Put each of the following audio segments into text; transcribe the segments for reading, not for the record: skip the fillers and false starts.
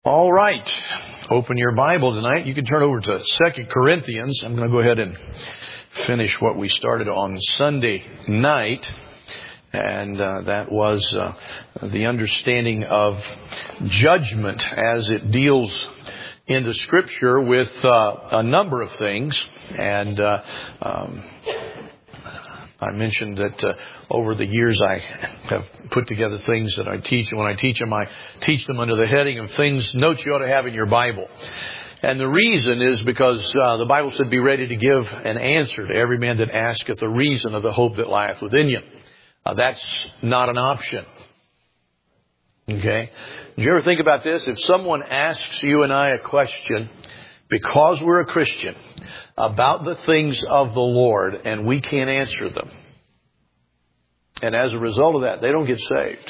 All right. Open your Bible tonight. You can turn over to 2 Corinthians. I'm going to go ahead and finish what we started on Sunday night. And that was the understanding of judgment as it deals in the Scripture with a number of things. And I mentioned that over the years I have put together things that I teach. And when I teach them under the heading of notes you ought to have in your Bible. And the reason is because the Bible said, be ready to give an answer to every man that asketh the reason of the hope that lieth within you. That's not an option. Okay? Did you ever think about this? If someone asks you and I a question, because we're a Christian, about the things of the Lord, and we can't answer them, and as a result of that, they don't get saved.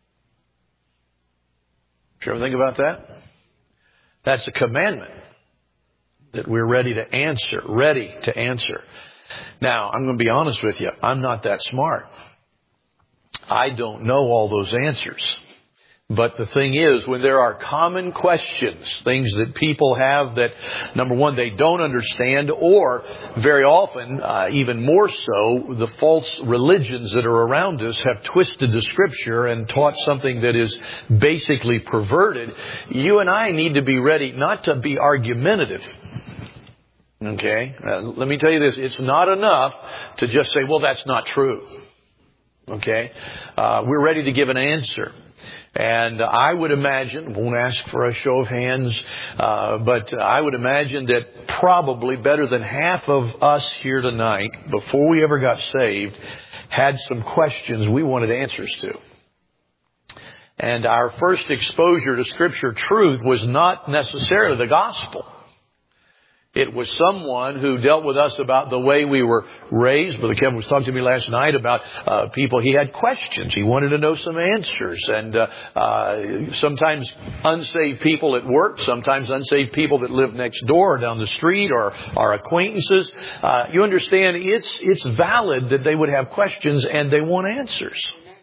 Did you ever think about that? That's a commandment that we're ready to answer. Ready to answer. Now, I'm going to be honest with you. I'm not that smart. I don't know all those answers. But the thing is, when there are common questions, things that people have that, number one, they don't understand, or very often, even more so, the false religions that are around us have twisted the Scripture and taught something that is basically perverted, you and I need to be ready not to be argumentative. Okay? Let me tell you this. It's not enough to just say, well, that's not true. Okay? We're ready to give an answer. And I would imagine, won't ask for a show of hands, but I would imagine that probably better than half of us here tonight, before we ever got saved, had some questions we wanted answers to. And our first exposure to Scripture truth was not necessarily the gospel. It was someone who dealt with us about the way we were raised. Brother Kevin was talking to me last night about people. He had questions. He wanted to know some answers. And sometimes unsaved people at work, sometimes unsaved people that live next door or down the street or our acquaintances. You understand, it's valid that they would have questions and they want answers.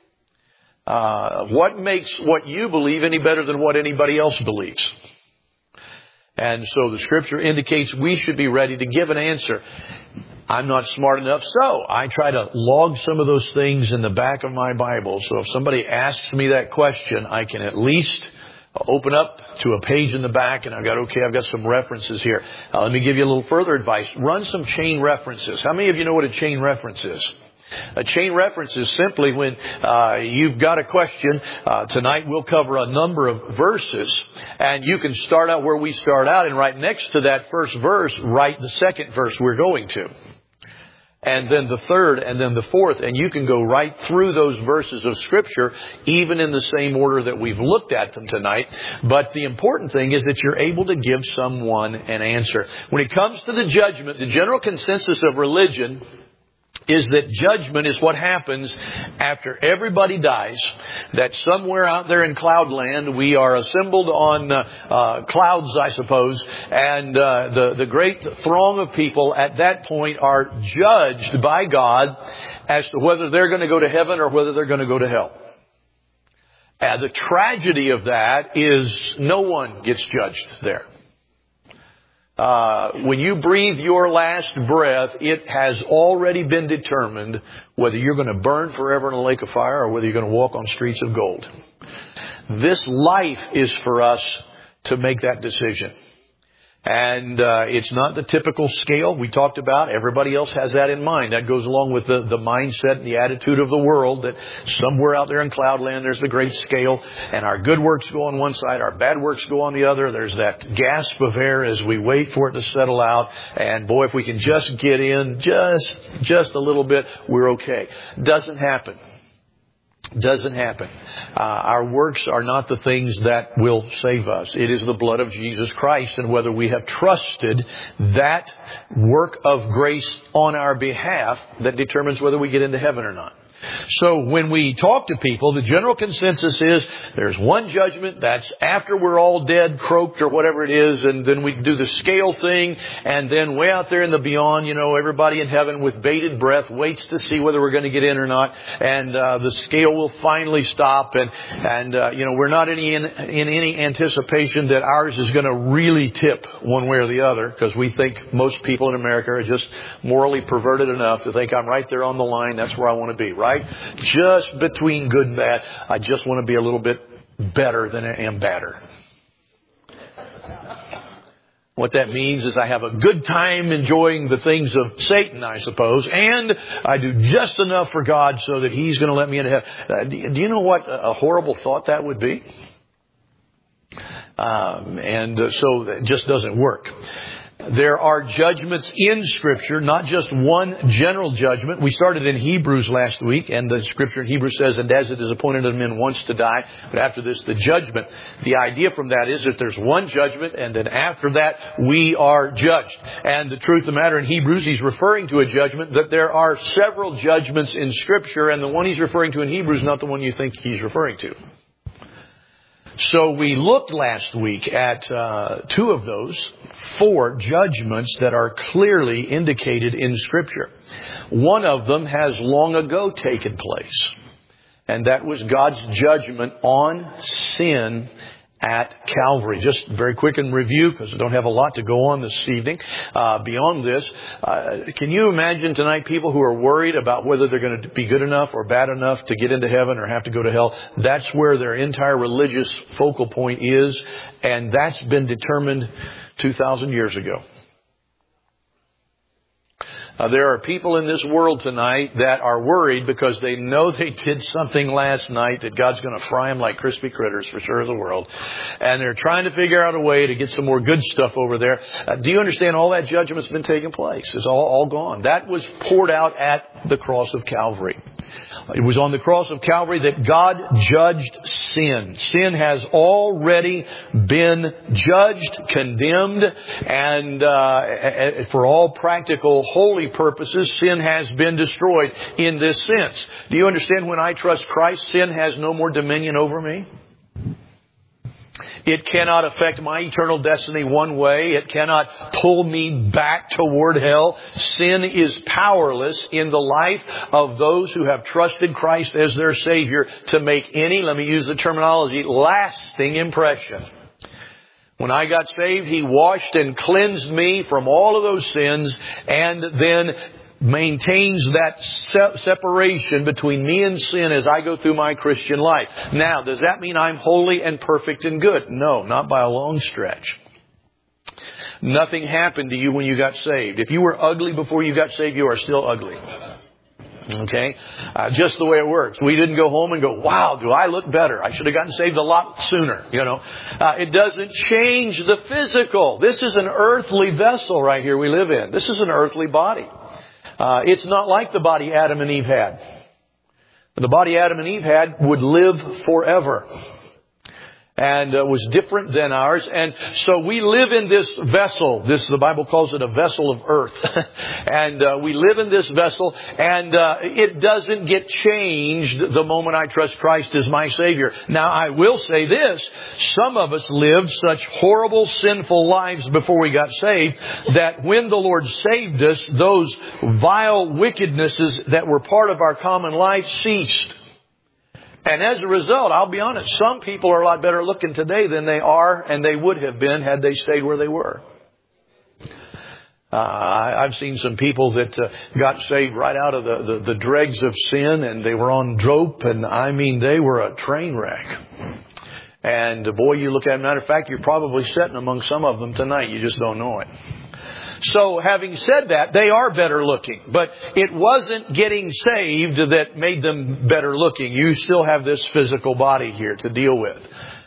What makes what you believe any better than what anybody else believes? And so the Scripture indicates we should be ready to give an answer. I'm not smart enough, so I try to log some of those things in the back of my Bible. So if somebody asks me that question, I can at least open up to a page in the back and I've got some references here. Let me give you a little further advice. Run some chain references. How many of you know what a chain reference is? A chain reference is simply when you've got a question. Tonight we'll cover a number of verses, and you can start out where we start out, and right next to that first verse, write the second verse we're going to. And then the third, and then the fourth, and you can go right through those verses of Scripture, even in the same order that we've looked at them tonight. But the important thing is that you're able to give someone an answer. When it comes to the judgment, the general consensus of religion is that judgment is what happens after everybody dies, that somewhere out there in cloudland we are assembled on clouds, I suppose, and the great throng of people at that point are judged by God as to whether they're going to go to heaven or whether they're going to go to hell. And the tragedy of that is no one gets judged there. When you breathe your last breath, it has already been determined whether you're going to burn forever in a lake of fire or whether you're going to walk on streets of gold. This life is for us to make that decision. And it's not the typical scale we talked about. Everybody else has that in mind. That goes along with the mindset and the attitude of the world that somewhere out there in cloudland there's the great scale, and our good works go on one side, our bad works go on the other. There's that gasp of air as we wait for it to settle out. And boy, if we can just get in just a little bit, we're okay. Doesn't happen. Doesn't happen. Our works are not the things that will save us. It is the blood of Jesus Christ, and whether we have trusted that work of grace on our behalf that determines whether we get into heaven or not. So when we talk to people, the general consensus is there's one judgment. That's after we're all dead, croaked, or whatever it is. And then we do the scale thing. And then way out there in the beyond, everybody in heaven with bated breath waits to see whether we're going to get in or not. And the scale will finally stop. And we're not in any anticipation that ours is going to really tip one way or the other, because we think most people in America are just morally perverted enough to think I'm right there on the line. That's where I want to be, right? Just between good and bad. I just want to be a little bit better than I am badder. What that means is I have a good time enjoying the things of Satan, I suppose, and I do just enough for God so that He's going to let me into heaven. Do you know what a horrible thought that would be? So it just doesn't work. There are judgments in Scripture, not just one general judgment. We started in Hebrews last week, and the Scripture in Hebrews says, and as it is appointed unto men once to die, but after this the judgment. The idea from that is that there's one judgment, and then after that we are judged. And the truth of the matter in Hebrews, he's referring to a judgment, that there are several judgments in Scripture, and the one he's referring to in Hebrews is not the one you think he's referring to. So we looked last week at two of those 4 judgments that are clearly indicated in Scripture. One of them has long ago taken place, and that was God's judgment on sin at Calvary. Just very quick in review, because I don't have a lot to go on this evening. Beyond this, can you imagine tonight people who are worried about whether they're going to be good enough or bad enough to get into heaven or have to go to hell? That's where their entire religious focal point is, and that's been determined 2,000 years ago. There are people in this world tonight that are worried because they know they did something last night that God's going to fry them like crispy critters for sure of the world. And they're trying to figure out a way to get some more good stuff over there. Do you understand all that judgment's been taking place? It's all gone. That was poured out at the cross of Calvary. It was on the cross of Calvary that God judged sin. Sin has already been judged, condemned, and for all practical holy purposes, sin has been destroyed in this sense. Do you understand, when I trust Christ, sin has no more dominion over me? It cannot affect my eternal destiny one way. It cannot pull me back toward hell. Sin is powerless in the life of those who have trusted Christ as their Savior to make any, let me use the terminology, lasting impression. When I got saved, He washed and cleansed me from all of those sins, and then maintains that separation between me and sin as I go through my Christian life. Now, does that mean I'm holy and perfect and good? No, not by a long stretch. Nothing happened to you when you got saved. If you were ugly before you got saved, you are still ugly. Okay? Just the way it works. We didn't go home and go, wow, do I look better? I should have gotten saved a lot sooner. It doesn't change the physical. This is an earthly vessel right here we live in. This is an earthly body. It's not like the body Adam and Eve had. The body Adam and Eve had would live forever, and was different than ours. And so we live in this vessel. The Bible calls it a vessel of earth. And we live in this vessel, and it doesn't get changed the moment I trust Christ as my Savior. Now, I will say this. Some of us lived such horrible, sinful lives before we got saved that when the Lord saved us, those vile wickednesses that were part of our common life ceased. And as a result, I'll be honest, some people are a lot better looking today than they are and they would have been had they stayed where they were. I've seen some people that got saved right out of the dregs of sin, and they were on dope, and I mean, they were a train wreck. And boy, you look at it, matter of fact, you're probably sitting among some of them tonight. You just don't know it. So having said that, they are better looking. But it wasn't getting saved that made them better looking. You still have this physical body here to deal with.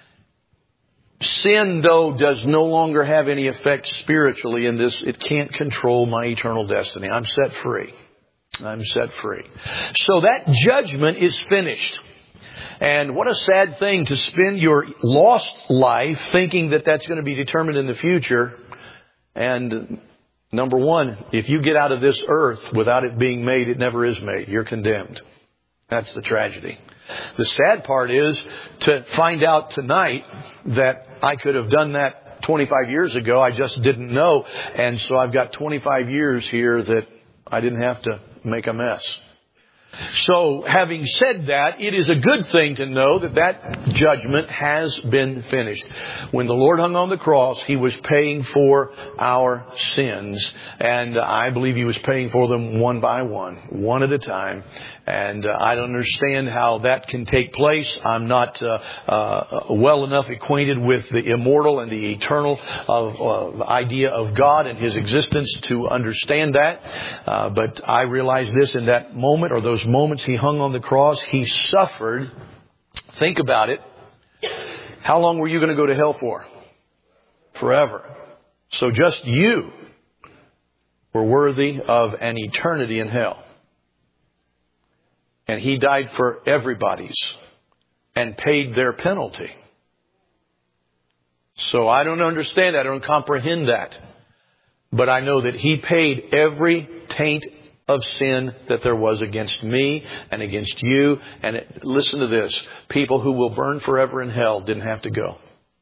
Sin, though, does no longer have any effect spiritually in this. It can't control my eternal destiny. I'm set free. I'm set free. So that judgment is finished. And what a sad thing to spend your lost life thinking that that's going to be determined in the future. And number one, if you get out of this earth without it being made, it never is made. You're condemned. That's the tragedy. The sad part is to find out tonight that I could have done that 25 years ago. I just didn't know. And so I've got 25 years here that I didn't have to make a mess. So having said that, it is a good thing to know that that judgment has been finished. When the Lord hung on the cross, He was paying for our sins. And I believe He was paying for them one by one at a time. And I don't understand how that can take place. I'm not well enough acquainted with the immortal and the eternal idea of God and His existence to understand that. But I realize this in that moment, or those moments He hung on the cross, He suffered. Think about it. How long were you going to go to hell for? Forever. So just you were worthy of an eternity in hell. And He died for everybody's and paid their penalty. So I don't understand that. I don't comprehend that. But I know that He paid every taint of sin that there was against me and against you. And listen to this. People who will burn forever in hell didn't have to go.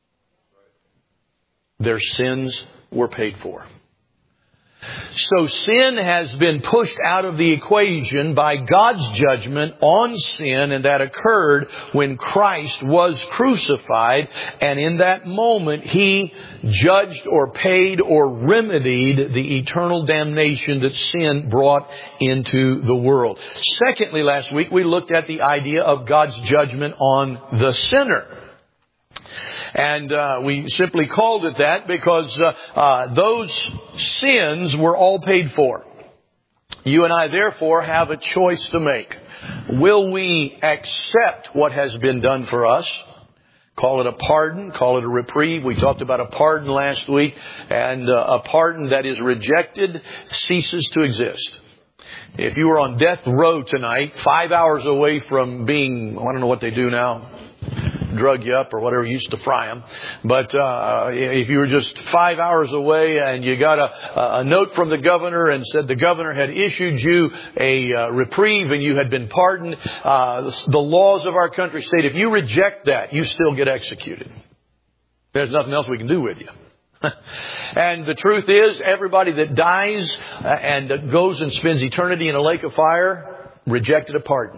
Their sins were paid for. So sin has been pushed out of the equation by God's judgment on sin, and that occurred when Christ was crucified. And in that moment, He judged or paid or remedied the eternal damnation that sin brought into the world. Secondly, last week we looked at the idea of God's judgment on the sinner. And we simply called it that because those sins were all paid for. You and I, therefore, have a choice to make. Will we accept what has been done for us? Call it a pardon, call it a reprieve. We talked about a pardon last week. And a pardon that is rejected ceases to exist. If you were on death row tonight, 5 hours away from being, I don't know what they do now, drug you up or whatever, used to fry them. But if you were just 5 hours away and you got a note from the governor and said the governor had issued you a reprieve and you had been pardoned, the laws of our country state if you reject that, you still get executed. There's nothing else we can do with you. And the truth is, everybody that dies and goes and spends eternity in a lake of fire rejected a pardon.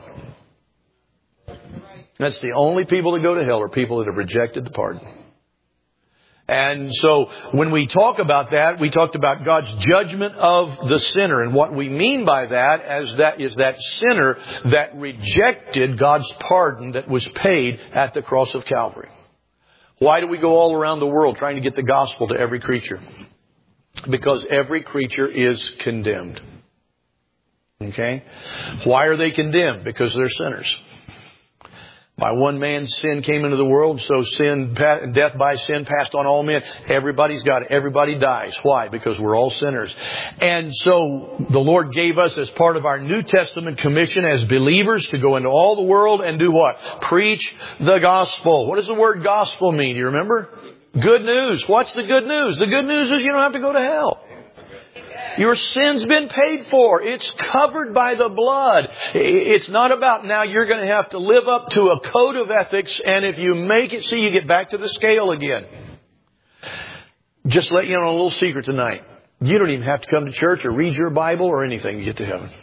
That's the only people that go to hell are people that have rejected the pardon. And so when we talk about that, we talked about God's judgment of the sinner. And what we mean by that is that sinner that rejected God's pardon that was paid at the cross of Calvary. Why do we go all around the world trying to get the gospel to every creature? Because every creature is condemned. Okay? Why are they condemned? Because they're sinners. By one man sin came into the world, so death by sin passed on all men. Everybody's got it. Everybody dies. Why? Because we're all sinners. And so the Lord gave us as part of our New Testament commission as believers to go into all the world and do what? Preach the gospel. What does the word gospel mean? Do you remember? Good news. What's the good news? The good news is you don't have to go to hell. Your sin's been paid for. It's covered by the blood. It's not about now you're going to have to live up to a code of ethics, and if you make it, see, you get back to the scale again. Just let you know a little secret tonight. You don't even have to come to church or read your Bible or anything to get to heaven.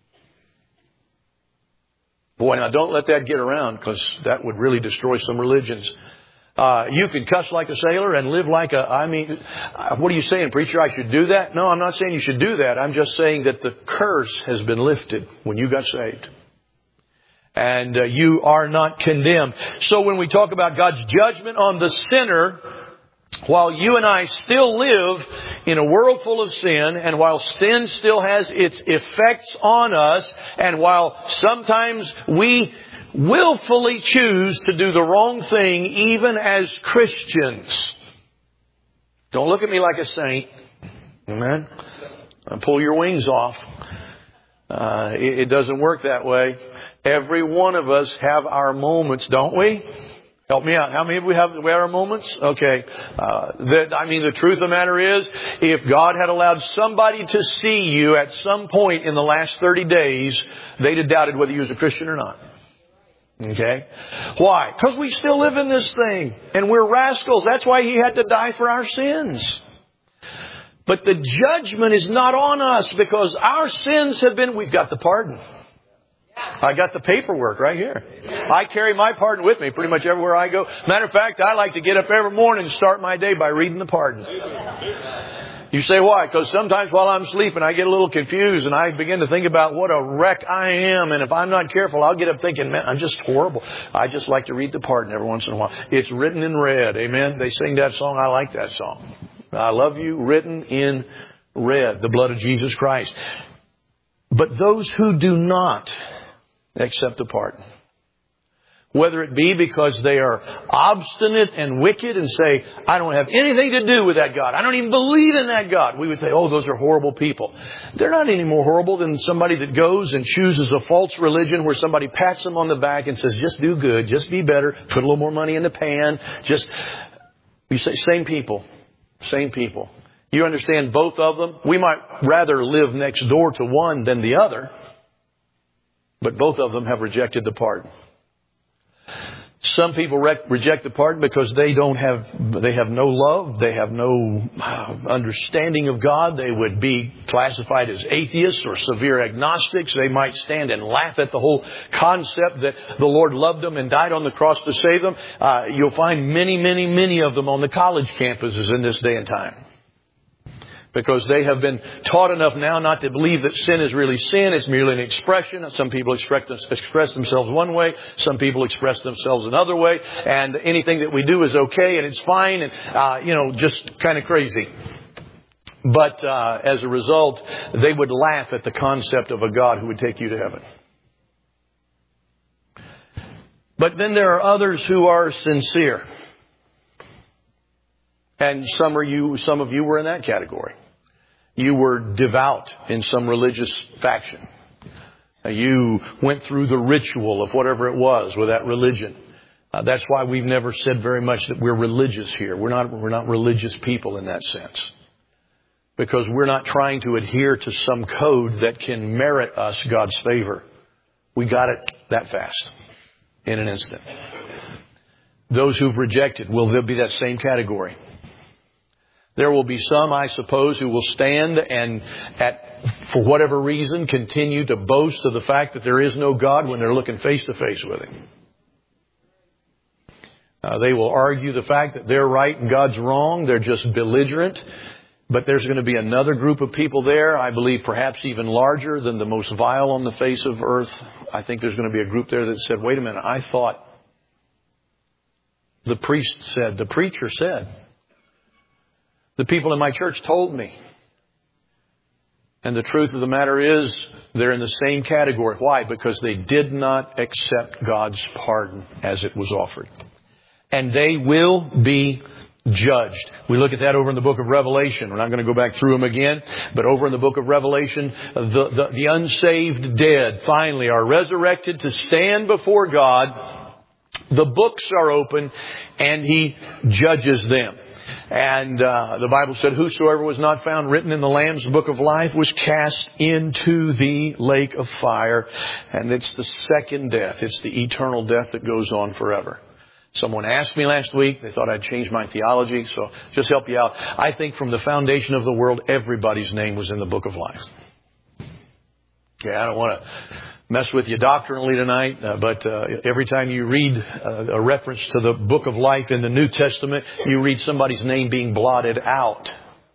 Boy, now don't let that get around, because that would really destroy some religions. You can cuss like a sailor and live like what are you saying, preacher? I should do that? No, I'm not saying you should do that. I'm just saying that the curse has been lifted when you got saved. And you are not condemned. So when we talk about God's judgment on the sinner, while you and I still live in a world full of sin, and while sin still has its effects on us, and while sometimes we willfully choose to do the wrong thing even as Christians. Don't look at me like a saint. Amen. Pull your wings off. It doesn't work that way. Every one of us have our moments, don't we? Help me out. How many we have our moments? Okay. The truth of the matter is, if God had allowed somebody to see you at some point in the last 30 days, they'd have doubted whether you was a Christian or not. Okay? Why? Because we still live in this thing. And we're rascals. That's why He had to die for our sins. But the judgment is not on us because our sins have been, we've got the pardon. I got the paperwork right here. I carry my pardon with me pretty much everywhere I go. Matter of fact, I like to get up every morning and start my day by reading the pardon. You say why? Because sometimes while I'm sleeping, I get a little confused and I begin to think about what a wreck I am. And if I'm not careful, I'll get up thinking, man, I'm just horrible. I just like to read the pardon every once in a while. It's written in red. Amen. They sing that song. I like that song. I love you, written in red, the blood of Jesus Christ. But those who do not accept the pardon, whether it be because they are obstinate and wicked and say, I don't have anything to do with that God. I don't even believe in that God. We would say, oh, those are horrible people. They're not any more horrible than somebody that goes and chooses a false religion where somebody pats them on the back and says, just do good, just be better, put a little more money in the pan. You say, same people. Same people. You understand both of them? We might rather live next door to one than the other, but both of them have rejected the pardon. Some people reject the pardon because they have no love, they have no understanding of God. They would be classified as atheists or severe agnostics. They might stand and laugh at the whole concept that the Lord loved them and died on the cross to save them. You'll find many of them on the college campuses in this day and time. Because they have been taught enough now not to believe that sin is really sin. It's merely an expression. Some people express themselves one way. Some people express themselves another way. And anything that we do is okay and it's fine. And, just kind of crazy. But as a result, they would laugh at the concept of a God who would take you to heaven. But then there are others who are sincere. And some of you were in that category. You were devout in some religious faction. You went through the ritual of whatever it was with that religion. That's why we've never said very much that we're religious here. We're not religious people in that sense. Because we're not trying to adhere to some code that can merit us God's favor. We got it that fast. In an instant. Those who've rejected, they'll be that same category. There will be some, I suppose, who will stand and for whatever reason, continue to boast of the fact that there is no God when they're looking face to face with Him. They will argue the fact that they're right and God's wrong. They're just belligerent. But there's going to be another group of people there, I believe perhaps even larger than the most vile on the face of earth. I think there's going to be a group there that said, wait a minute, I thought the priest said, the preacher said, the people in my church told me. And the truth of the matter is, they're in the same category. Why? Because they did not accept God's pardon as it was offered. And they will be judged. We look at that over in the book of Revelation. We're not going to go back through them again. But over in the book of Revelation, the unsaved dead finally are resurrected to stand before God. The books are open and He judges them. And the Bible said, whosoever was not found written in the Lamb's book of life was cast into the lake of fire. And it's the second death. It's the eternal death that goes on forever. Someone asked me last week. They thought I'd change my theology. So just help you out. I think from the foundation of the world, everybody's name was in the book of life. Okay, I don't want to mess with you doctrinally tonight, but every time you read a reference to the book of life in the New Testament, you read somebody's name being blotted out.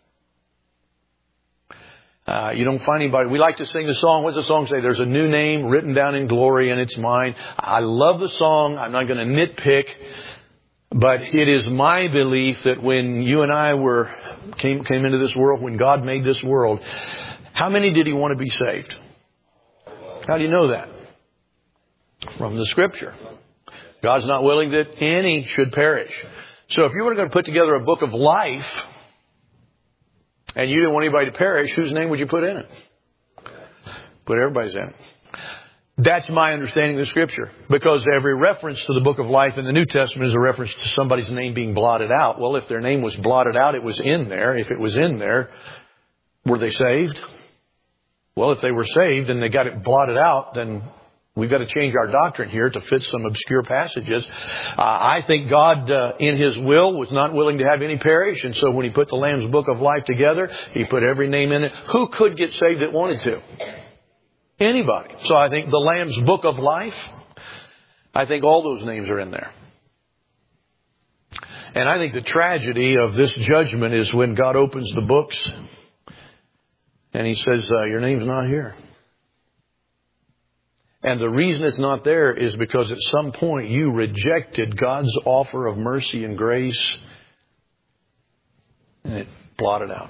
You don't find anybody. We like to sing the song. What's the song say? There's a new name written down in glory and it's mine. I love the song. I'm not going to nitpick, but it is my belief that when you and I came into this world, when God made this world, how many did He want to be saved? How do you know that? From the Scripture. God's not willing that any should perish. So if you were going to put together a book of life and you didn't want anybody to perish, whose name would you put in it? Put everybody's in it. That's my understanding of the Scripture. Because every reference to the book of life in the New Testament is a reference to somebody's name being blotted out. Well, if their name was blotted out, it was in there. If it was in there, were they saved? Well, if they were saved and they got it blotted out, then we've got to change our doctrine here to fit some obscure passages. I think God, in His will, was not willing to have any perish. And so when He put the Lamb's Book of Life together, He put every name in it. Who could get saved that wanted to? Anybody. So I think the Lamb's Book of Life, I think all those names are in there. And I think the tragedy of this judgment is when God opens the books and He says, your name's not here. And the reason it's not there is because at some point you rejected God's offer of mercy and grace, and it blotted out.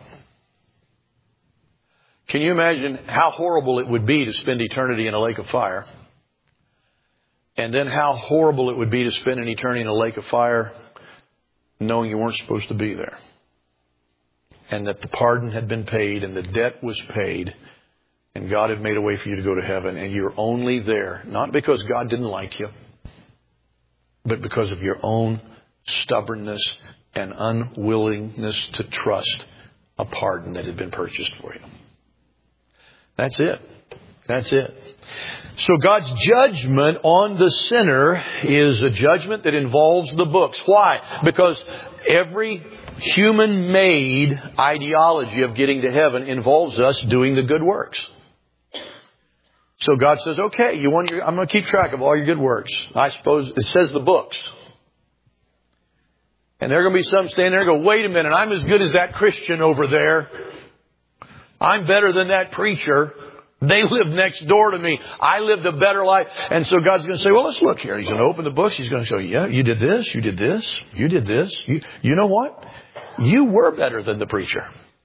Can you imagine how horrible it would be to spend eternity in a lake of fire? And then how horrible it would be to spend an eternity in a lake of fire knowing you weren't supposed to be there. And that the pardon had been paid and the debt was paid. And God had made a way for you to go to heaven. And you're only there, not because God didn't like you, but because of your own stubbornness and unwillingness to trust a pardon that had been purchased for you. That's it. That's it. So God's judgment on the sinner is a judgment that involves the books. Why? Because every human-made ideology of getting to heaven involves us doing the good works. So God says, okay, I'm going to keep track of all your good works. I suppose it says the books. And there are going to be some standing there and go, wait a minute, I'm as good as that Christian over there. I'm better than that preacher. They lived next door to me. I lived a better life. And so God's going to say, well, let's look here. He's going to open the books. He's going to say, yeah, you did this, you did this, you did this. You know what? You were better than the preacher.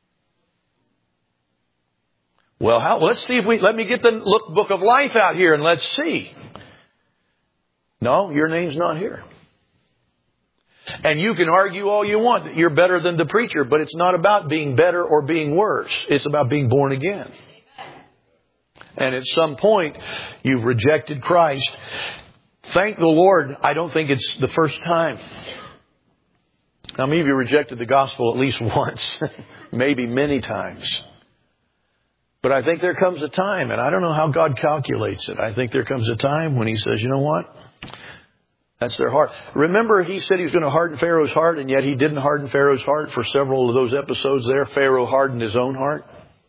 Well, let's see let me get the book of life out here and let's see. No, your name's not here. And you can argue all you want that you're better than the preacher, but it's not about being better or being worse. It's about being born again. And at some point, you've rejected Christ. Thank the Lord, I don't think it's the first time. Now, many of you rejected the gospel at least once, maybe many times. But I think there comes a time, and I don't know how God calculates it. I think there comes a time when He says, you know what? That's their heart. Remember, He said He was going to harden Pharaoh's heart, and yet He didn't harden Pharaoh's heart for several of those episodes there. Pharaoh hardened his own heart.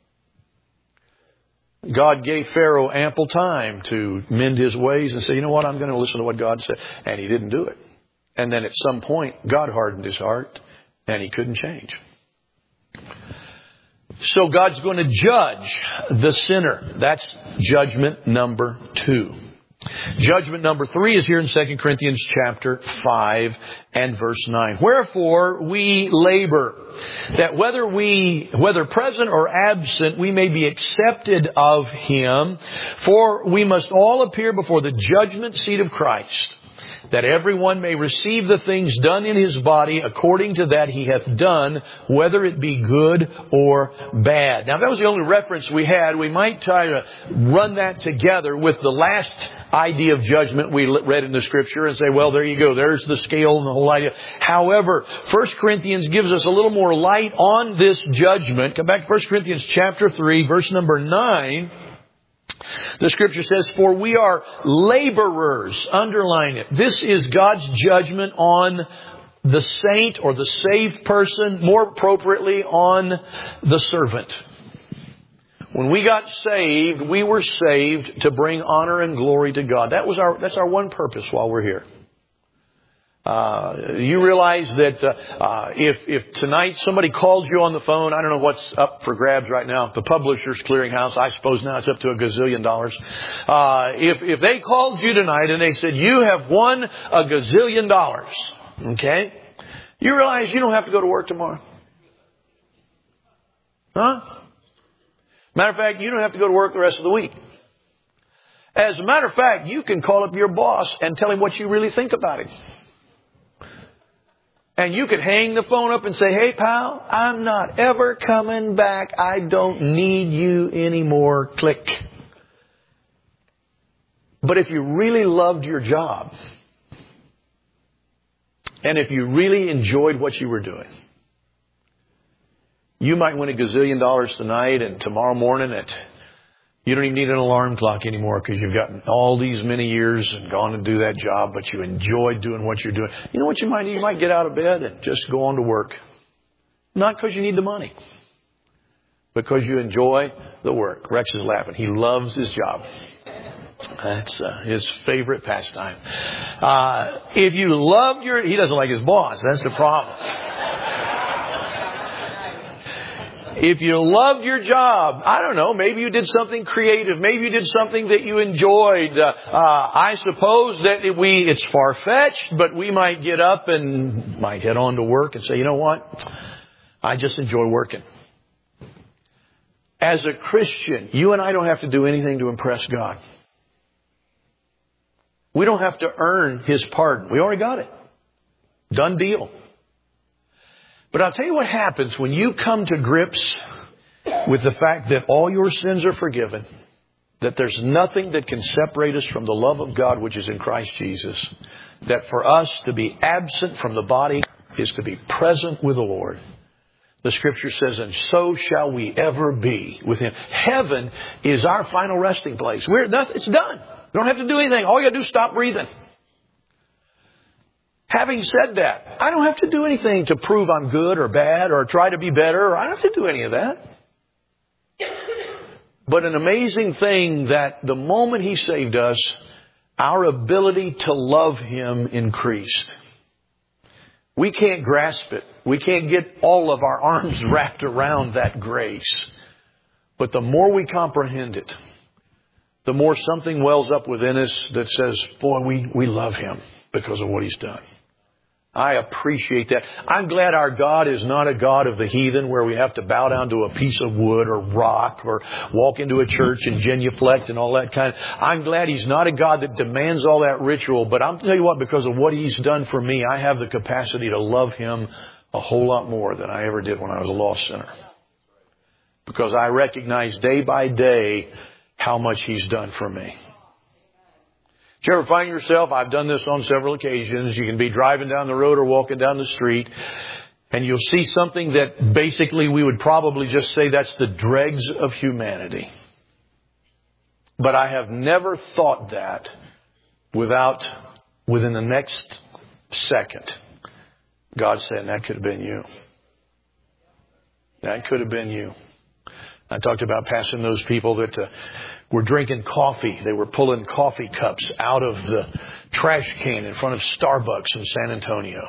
God gave Pharaoh ample time to mend his ways and say, you know what, I'm going to listen to what God said. And he didn't do it. And then at some point, God hardened his heart, and he couldn't change. So God's going to judge the sinner. That's judgment number 2. Judgment number 3 is here in 2 Corinthians chapter 5 and verse 9. Wherefore we labor, that whether present or absent, we may be accepted of Him. For we must all appear before the judgment seat of Christ, that everyone may receive the things done in his body according to that he hath done, whether it be good or bad. Now, if that was the only reference we had, we might try to run that together with the last idea of judgment we read in the Scripture and say, well, there you go. There's the scale and the whole idea. However, 1 Corinthians gives us a little more light on this judgment. Come back to 1 Corinthians chapter 3, verse number 9. The Scripture says, for we are laborers. Underline it. This is God's judgment on the saint or the saved person, more appropriately on the servant. When we got saved, we were saved to bring honor and glory to God. That's our one purpose while we're here. You realize that if tonight somebody called you on the phone, I don't know what's up for grabs right now, the Publishers Clearinghouse, I suppose now it's up to $1 gazillion. If they called you tonight and they said, you have won $1 gazillion, okay? You realize you don't have to go to work tomorrow? Huh? Matter of fact, you don't have to go to work the rest of the week. As a matter of fact, you can call up your boss and tell him what you really think about him. And you could hang the phone up and say, hey, pal, I'm not ever coming back. I don't need you anymore. Click. But if you really loved your job, and if you really enjoyed what you were doing, you might win $1 gazillion tonight, and tomorrow morning you don't even need an alarm clock anymore because you've gotten all these many years and gone to do that job, but you enjoyed doing what you're doing. You know what you might do? You might get out of bed and just go on to work. Not because you need the money, because you enjoy the work. Rex is laughing. He loves his job. That's his favorite pastime. If you loved he doesn't like his boss. That's the problem. If you loved your job, I don't know, maybe you did something creative. Maybe you did something that you enjoyed. I suppose that it's far-fetched, but we might get up and might head on to work and say, you know what? I just enjoy working. As a Christian, you and I don't have to do anything to impress God. We don't have to earn His pardon. We already got it. Done deal. But I'll tell you what happens when you come to grips with the fact that all your sins are forgiven, that there's nothing that can separate us from the love of God which is in Christ Jesus, that for us to be absent from the body is to be present with the Lord. The Scripture says, and so shall we ever be with Him. Heaven is our final resting place. It's done. We don't have to do anything. All you got to do is stop breathing. Having said that, I don't have to do anything to prove I'm good or bad or try to be better. I don't have to do any of that. But an amazing thing that the moment He saved us, our ability to love Him increased. We can't grasp it. We can't get all of our arms wrapped around that grace. But the more we comprehend it, the more something wells up within us that says, boy, we love Him because of what He's done. I appreciate that. I'm glad our God is not a God of the heathen where we have to bow down to a piece of wood or rock or walk into a church and genuflect and all that kind. I'm glad He's not a God that demands all that ritual. But I'll tell you what, because of what He's done for me, I have the capacity to love Him a whole lot more than I ever did when I was a lost sinner. Because I recognize day by day how much He's done for me. Did you ever find yourself, I've done this on several occasions, you can be driving down the road or walking down the street, and you'll see something that basically we would probably just say that's the dregs of humanity. But I have never thought that within the next second, God saying, that could have been you. That could have been you. I talked about passing those people that were drinking coffee. They were pulling coffee cups out of the trash can in front of Starbucks in San Antonio.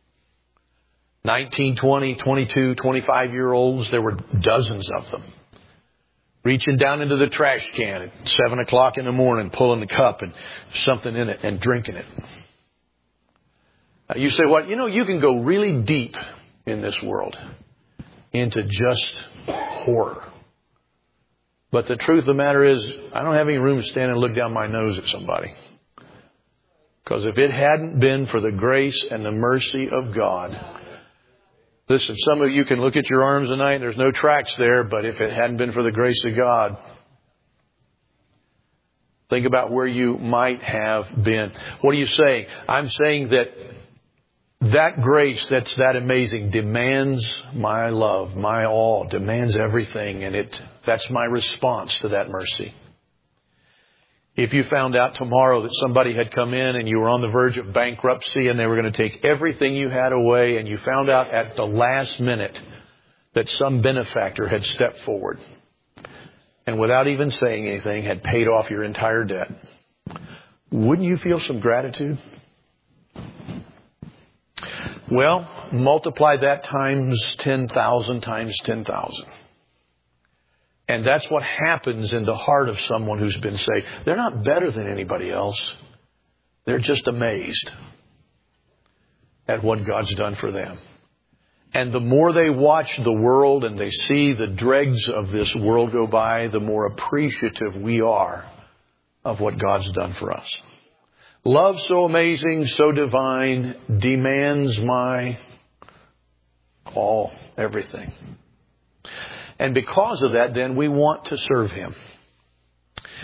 19, 20, 22, 25-year-olds. There were dozens of them. Reaching down into the trash can at 7 o'clock in the morning, pulling the cup and something in it and drinking it. You say, what? You can go really deep in this world into just horror. But the truth of the matter is, I don't have any room to stand and look down my nose at somebody. Because if it hadn't been for the grace and the mercy of God, listen, some of you can look at your arms tonight and there's no tracks there, but if it hadn't been for the grace of God, think about where you might have been. What are you saying? I'm saying that grace that's that amazing demands my love, my all, demands everything. And that's my response to that mercy. If you found out tomorrow that somebody had come in and you were on the verge of bankruptcy and they were going to take everything you had away, and you found out at the last minute that some benefactor had stepped forward and without even saying anything had paid off your entire debt, wouldn't you feel some gratitude? Well, multiply that times 10,000 times 10,000. And that's what happens in the heart of someone who's been saved. They're not better than anybody else. They're just amazed at what God's done for them. And the more they watch the world and they see the dregs of this world go by, the more appreciative we are of what God's done for us. Love so amazing, so divine, demands my all, everything. And because of that, then we want to serve Him.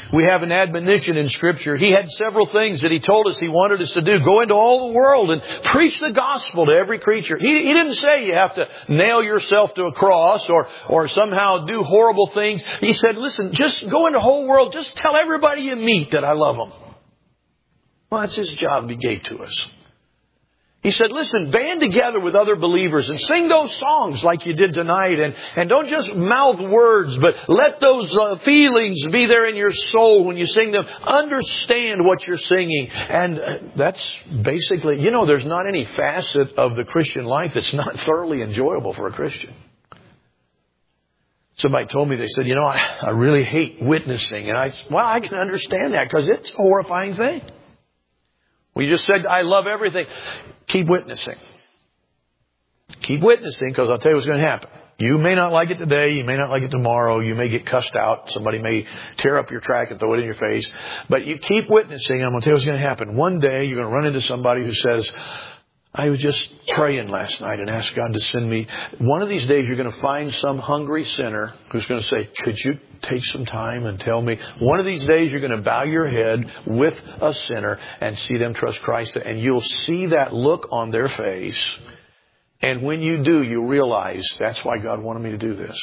We have an admonition in Scripture. He had several things that He told us He wanted us to do. Go into all the world and preach the gospel to every creature. He didn't say you have to nail yourself to a cross or somehow do horrible things. He said, listen, just go into the whole world. Just tell everybody you meet that I love them. Well, that's His job He gave to us. He said, listen, band together with other believers and sing those songs like you did tonight. And don't just mouth words, but let those feelings be there in your soul when you sing them. Understand what you're singing. And that's basically, there's not any facet of the Christian life that's not thoroughly enjoyable for a Christian. Somebody told me, they said, I really hate witnessing. And I can understand that because it's a horrifying thing. We just said, I love everything. Keep witnessing. Keep witnessing, because I'll tell you what's going to happen. You may not like it today. You may not like it tomorrow. You may get cussed out. Somebody may tear up your track and throw it in your face. But you keep witnessing. I'm going to tell you what's going to happen. One day you're going to run into somebody who says, I was just praying last night and asked God to send me. One of these days you're going to find some hungry sinner who's going to say, could you take some time and tell me? One of these days you're going to bow your head with a sinner and see them trust Christ. And you'll see that look on their face. And when you do, you realize that's why God wanted me to do this.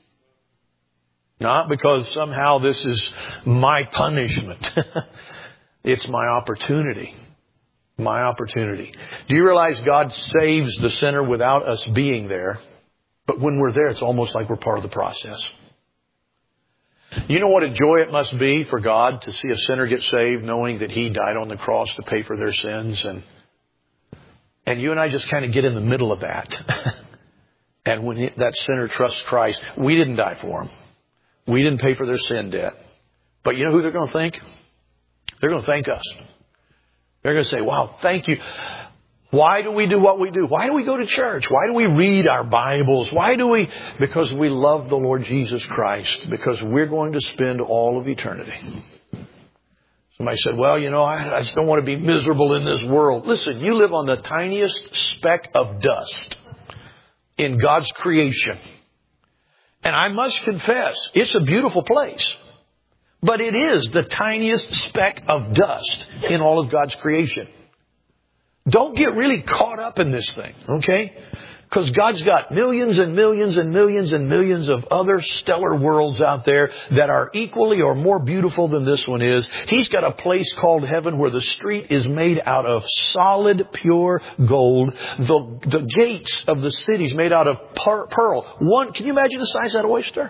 Not because somehow this is my punishment. It's my opportunity. My opportunity. Do you realize God saves the sinner without us being there? But when we're there, it's almost like we're part of the process. You know what a joy it must be for God to see a sinner get saved, knowing that He died on the cross to pay for their sins. And you and I just kind of get in the middle of that. And when that sinner trusts Christ, we didn't die for him. We didn't pay for their sin debt. But you know who they're going to thank? They're going to thank us. They're going to say, wow, thank you. Why do we do what we do? Why do we go to church? Why do we read our Bibles? Because we love the Lord Jesus Christ. Because we're going to spend all of eternity. Somebody said, well, I just don't want to be miserable in this world. Listen, you live on the tiniest speck of dust in God's creation. And I must confess, it's a beautiful place. But it is the tiniest speck of dust in all of God's creation. Don't get really caught up in this thing, okay? Because God's got millions and millions and millions and millions of other stellar worlds out there that are equally or more beautiful than this one is. He's got a place called heaven where the street is made out of solid, pure gold. The gates of the city is made out of pearl. Can you imagine the size of that oyster?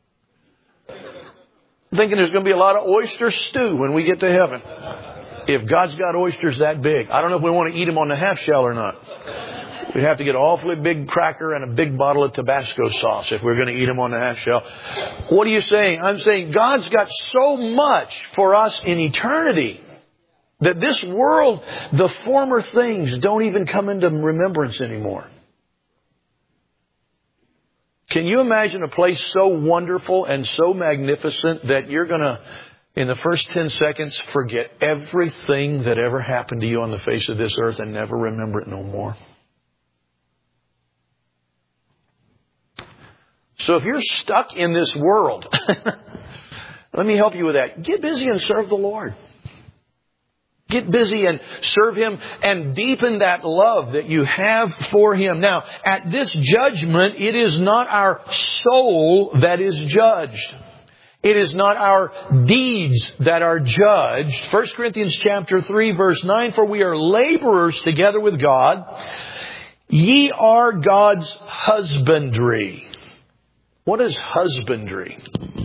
I'm thinking there's going to be a lot of oyster stew when we get to heaven. If God's got oysters that big. I don't know if we want to eat them on the half shell or not. We'd have to get an awfully big cracker and a big bottle of Tabasco sauce if we're going to eat them on the half shell. What are you saying? I'm saying God's got so much for us in eternity that this world, the former things don't even come into remembrance anymore. Can you imagine a place so wonderful and so magnificent that you're going to, in the first 10 seconds, forget everything that ever happened to you on the face of this earth and never remember it no more? So if you're stuck in this world, let me help you with that. Get busy and serve the Lord. Get busy and serve Him and deepen that love that you have for Him. Now, at this judgment, it is not our soul that is judged. It is not our deeds that are judged. 1 Corinthians chapter 3, verse 9, for we are laborers together with God. Ye are God's husbandry. What is husbandry?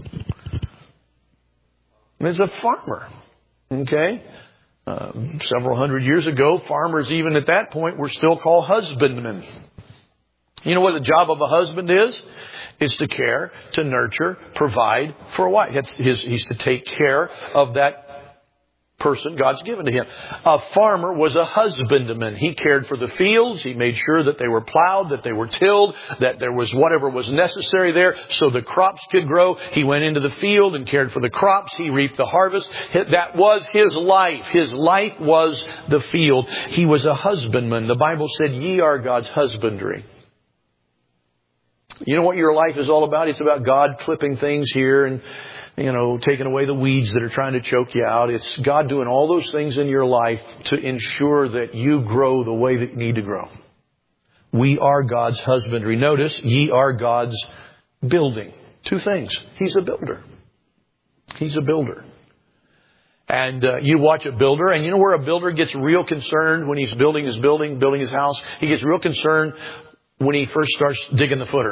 It's a farmer. Okay? Several hundred years ago, farmers even at that point were still called husbandmen. You know what the job of a husband is? It's to care, to nurture, provide for a wife. He's to take care of that person God's given to him. A farmer was a husbandman. He cared for the fields. He made sure that they were plowed, that they were tilled, that there was whatever was necessary there so the crops could grow. He went into the field and cared for the crops. He reaped the harvest. That was his life. His life was the field. He was a husbandman. The Bible said, ye are God's husbandry. You know what your life is all about? It's about God clipping things here and, taking away the weeds that are trying to choke you out. It's God doing all those things in your life to ensure that you grow the way that you need to grow. We are God's husbandry. Notice, ye are God's building. Two things. He's a builder. He's a builder. And you watch a builder, and you know where a builder gets real concerned when he's building his building, building his house? He gets real concerned when he first starts digging the footer.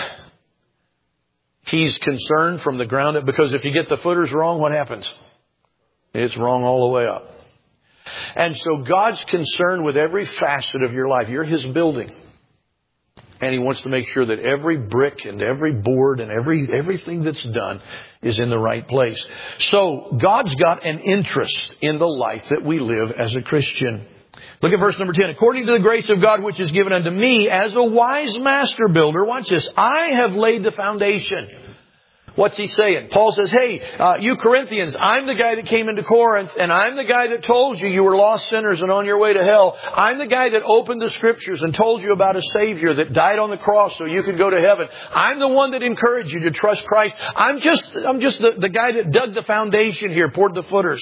He's concerned from the ground up, because if you get the footers wrong, what happens? It's wrong all the way up. And so God's concerned with every facet of your life. You're His building. And He wants to make sure that every brick and every board and everything that's done is in the right place. So God's got an interest in the life that we live as a Christian. Look at verse number 10. According to the grace of God which is given unto me as a wise master builder. Watch this. I have laid the foundation. What's he saying? Paul says, hey, you Corinthians, I'm the guy that came into Corinth, and I'm the guy that told you were lost sinners and on your way to hell. I'm the guy that opened the Scriptures and told you about a Savior that died on the cross so you could go to heaven. I'm the one that encouraged you to trust Christ. I'm just the guy that dug the foundation here, poured the footers.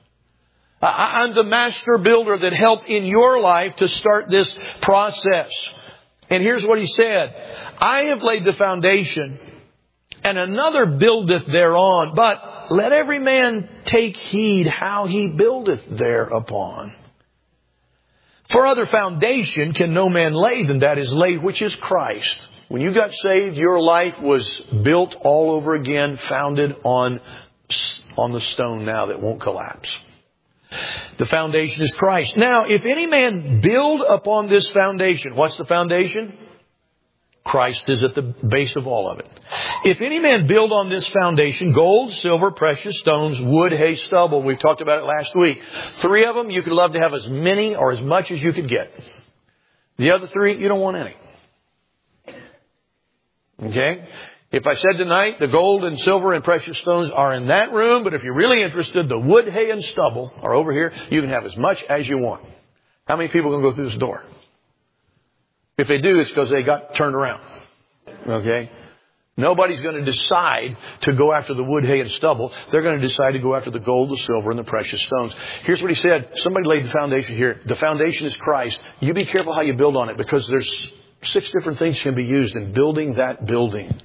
I'm the master builder that helped in your life to start this process. And here's what he said. I have laid the foundation, and another buildeth thereon. But let every man take heed how he buildeth thereupon. For other foundation can no man lay than that is laid, which is Christ. When you got saved, your life was built all over again, founded on the stone now that won't collapse. The foundation is Christ. Now, if any man build upon this foundation, what's the foundation? Christ is at the base of all of it. If any man build on this foundation, gold, silver, precious stones, wood, hay, stubble. We talked about it last week. 3 of them, you could love to have as many or as much as you could get. The other 3, you don't want any. Okay? If I said tonight the gold and silver and precious stones are in that room, but if you're really interested, the wood, hay, and stubble are over here. You can have as much as you want. How many people can go through this door? If they do, it's because they got turned around. Okay? Nobody's going to decide to go after the wood, hay, and stubble. They're going to decide to go after the gold, the silver, and the precious stones. Here's what he said. Somebody laid the foundation here. The foundation is Christ. You be careful how you build on it, because there's 6 different things can be used in building that building.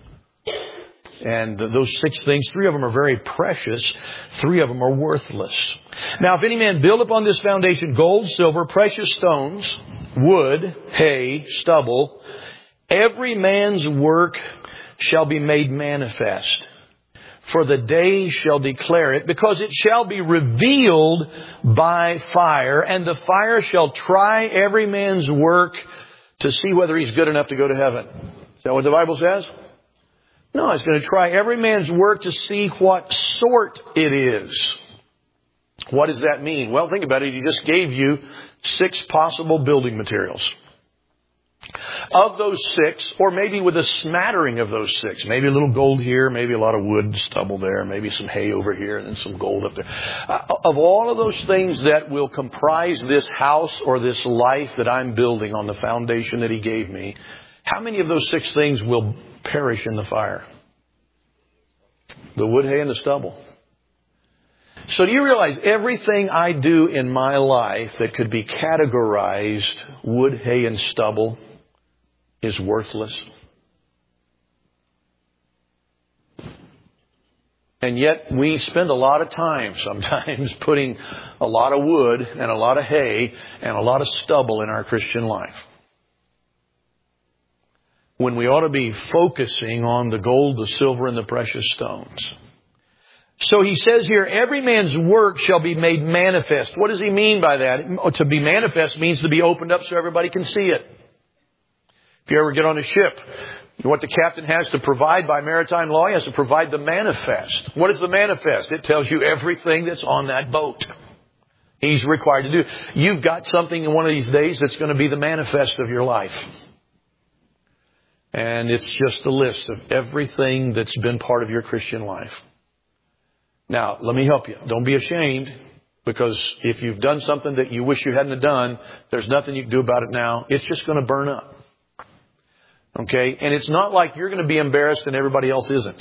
And those 6 things, 3 of them are very precious. 3 of them are worthless. Now, if any man build upon this foundation gold, silver, precious stones, wood, hay, stubble, every man's work shall be made manifest. For the day shall declare it, because it shall be revealed by fire, and the fire shall try every man's work to see whether he's good enough to go to heaven. Is that what the Bible says? No, it's going to try every man's work to see what sort it is. What does that mean? Well, think about it. He just gave you 6 possible building materials. Of those 6, or maybe with a smattering of those 6, maybe a little gold here, maybe a lot of wood stubble there, maybe some hay over here, and then some gold up there. Of all of those things that will comprise this house or this life that I'm building on the foundation that He gave me, how many of those 6 things will perish in the fire? The wood, hay, and the stubble. So do you realize everything I do in my life that could be categorized wood, hay, and stubble is worthless? And yet we spend a lot of time sometimes putting a lot of wood and a lot of hay and a lot of stubble in our Christian life, when we ought to be focusing on the gold, the silver, and the precious stones. So he says here, every man's work shall be made manifest. What does he mean by that? To be manifest means to be opened up so everybody can see it. If you ever get on a ship, what the captain has to provide by maritime law, he has to provide the manifest. What is the manifest? It tells you everything that's on that boat. He's required to do. You've got something in one of these days that's going to be the manifest of your life. And it's just a list of everything that's been part of your Christian life. Now, let me help you. Don't be ashamed, because if you've done something that you wish you hadn't have done, there's nothing you can do about it now. It's just going to burn up. Okay? And it's not like you're going to be embarrassed and everybody else isn't.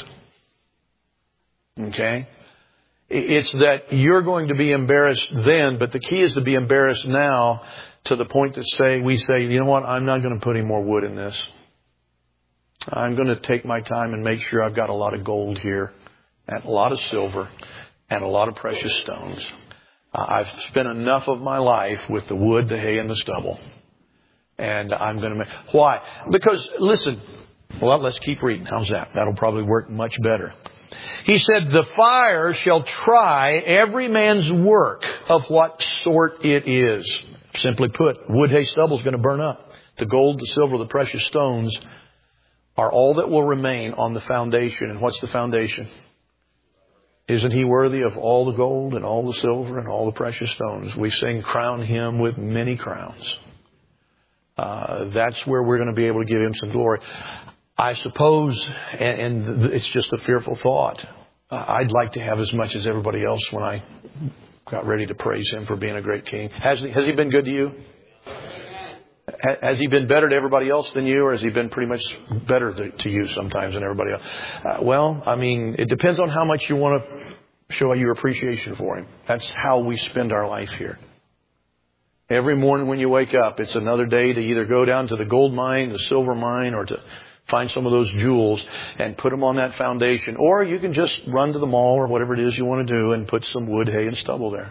Okay? It's that you're going to be embarrassed then, but the key is to be embarrassed now to the point that we say, you know what, I'm not going to put any more wood in this. I'm going to take my time and make sure I've got a lot of gold here and a lot of silver and a lot of precious stones. I've spent enough of my life with the wood, the hay, and the stubble. And I'm going to make... Why? Because, listen, well, let's keep reading. How's that? That'll probably work much better. He said, the fire shall try every man's work of what sort it is. Simply put, wood, hay, stubble is going to burn up. The gold, the silver, the precious stones are all that will remain on the foundation. And what's the foundation? Isn't He worthy of all the gold and all the silver and all the precious stones? We sing, crown Him with many crowns. That's where we're going to be able to give Him some glory. I suppose, and it's just a fearful thought, I'd like to have as much as everybody else when I got ready to praise Him for being a great King. Has He been good to you? Has He been better to everybody else than you, or has He been pretty much better to you sometimes than everybody else? Well, I mean, it depends on how much you want to show your appreciation for Him. That's how we spend our life here. Every morning when you wake up, it's another day to either go down to the gold mine, the silver mine, or to find some of those jewels and put them on that foundation. Or you can just run to the mall or whatever it is you want to do and put some wood, hay, and stubble there.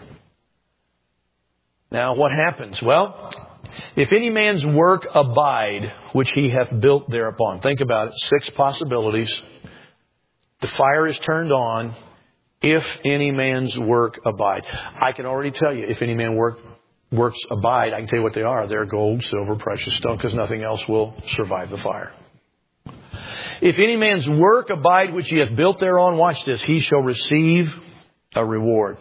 Now, what happens? Well, if any man's work abide, which he hath built thereupon. Think about it. 6 possibilities. The fire is turned on. If any man's work abide. I can already tell you, if any man works abide, I can tell you what they are. They're gold, silver, precious stone, because nothing else will survive the fire. If any man's work abide which he hath built thereon, watch this, he shall receive a reward.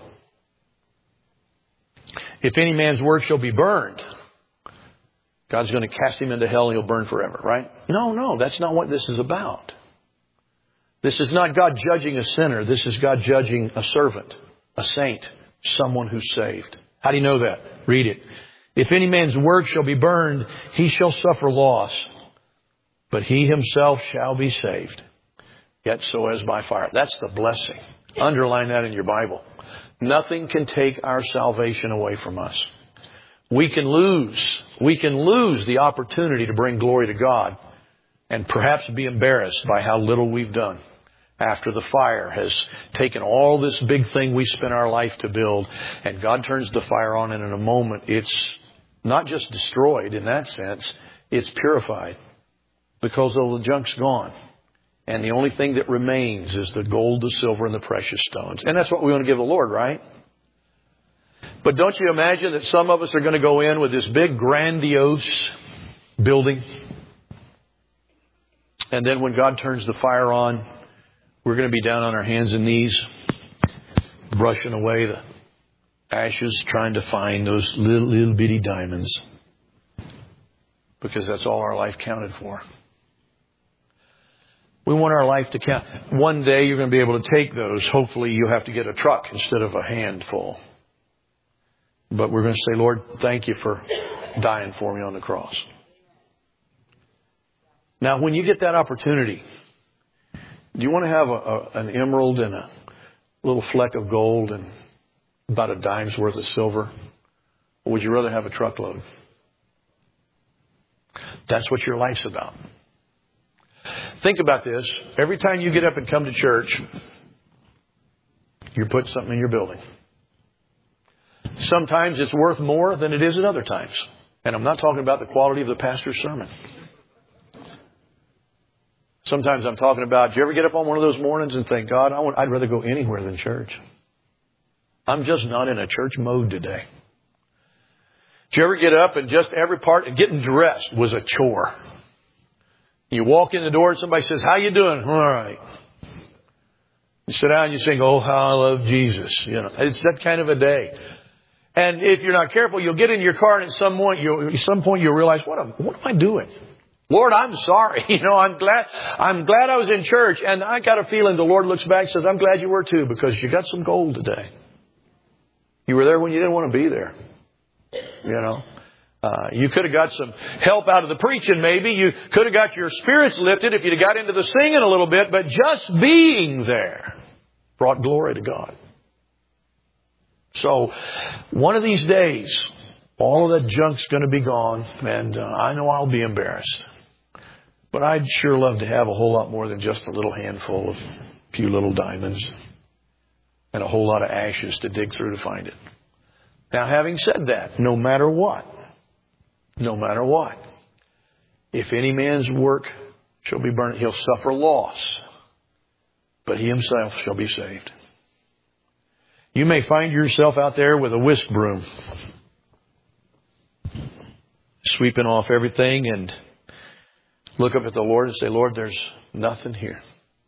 If any man's work shall be burned, God's going to cast him into hell and he'll burn forever, right? No, that's not what this is about. This is not God judging a sinner. This is God judging a servant, a saint, someone who's saved. How do you know that? Read it. If any man's work shall be burned, he shall suffer loss. But he himself shall be saved, yet so as by fire. That's the blessing. Underline that in your Bible. Nothing can take our salvation away from us. We can lose the opportunity to bring glory to God and perhaps be embarrassed by how little we've done after the fire has taken all this big thing we spent our life to build, and God turns the fire on, and in a moment it's not just destroyed in that sense, it's purified. Because all the junk's gone. And the only thing that remains is the gold, the silver, and the precious stones. And that's what we want to give the Lord, right? But don't you imagine that some of us are going to go in with this big, grandiose building. And then when God turns the fire on, we're going to be down on our hands and knees, brushing away the ashes, trying to find those little bitty diamonds. Because that's all our life counted for. We want our life to count. One day you're going to be able to take those. Hopefully you have to get a truck instead of a handful. But we're going to say, Lord, thank you for dying for me on the cross. Now, when you get that opportunity, do you want to have an emerald and a little fleck of gold and about a dime's worth of silver? Or would you rather have a truckload? That's what your life's about. Think about this. Every time you get up and come to church, you're putting something in your building. Sometimes it's worth more than it is at other times. And I'm not talking about the quality of the pastor's sermon. Sometimes I'm talking about, do you ever get up on one of those mornings and think, God, I'd rather go anywhere than church. I'm just not in a church mode today. Did you ever get up and just every part of getting dressed was a chore? You walk in the door and somebody says, how you doing? All right. You sit down and you sing, oh, how I love Jesus. You know, it's that kind of a day. And if you're not careful, you'll get in your car and at some point you'll realize, what am I doing? Lord, I'm sorry. You know, I'm glad I was in church, and I got a feeling the Lord looks back and says, I'm glad you were too, because you got some gold today. You were there when you didn't want to be there. You know, You could have got some help out of the preaching maybe. You could have got your spirits lifted if you'd have got into the singing a little bit. But just being there brought glory to God. So one of these days, all of that junk's going to be gone. And I know I'll be embarrassed. But I'd sure love to have a whole lot more than just a little handful of a few little diamonds and a whole lot of ashes to dig through to find it. Now, having said that, no matter what, if any man's work shall be burned, he'll suffer loss, but he himself shall be saved. You may find yourself out there with a whisk broom, sweeping off everything, and look up at the Lord and say, Lord, there's nothing here.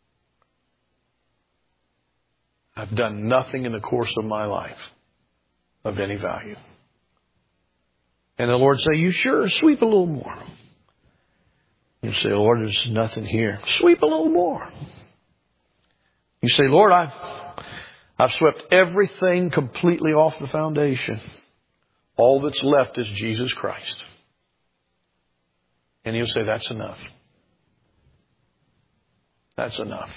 I've done nothing in the course of my life of any value. And the Lord say, you sure? Sweep a little more. You say, Lord, there's nothing here. Sweep a little more. You say, Lord, I've swept everything completely off the foundation. All that's left is Jesus Christ. And He'll say, that's enough. That's enough.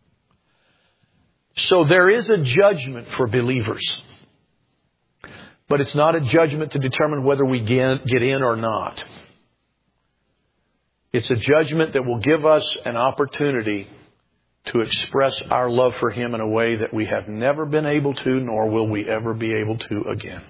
So there is a judgment for believers. But it's not a judgment to determine whether we get in or not. It's a judgment that will give us an opportunity to express our love for Him in a way that we have never been able to, nor will we ever be able to again.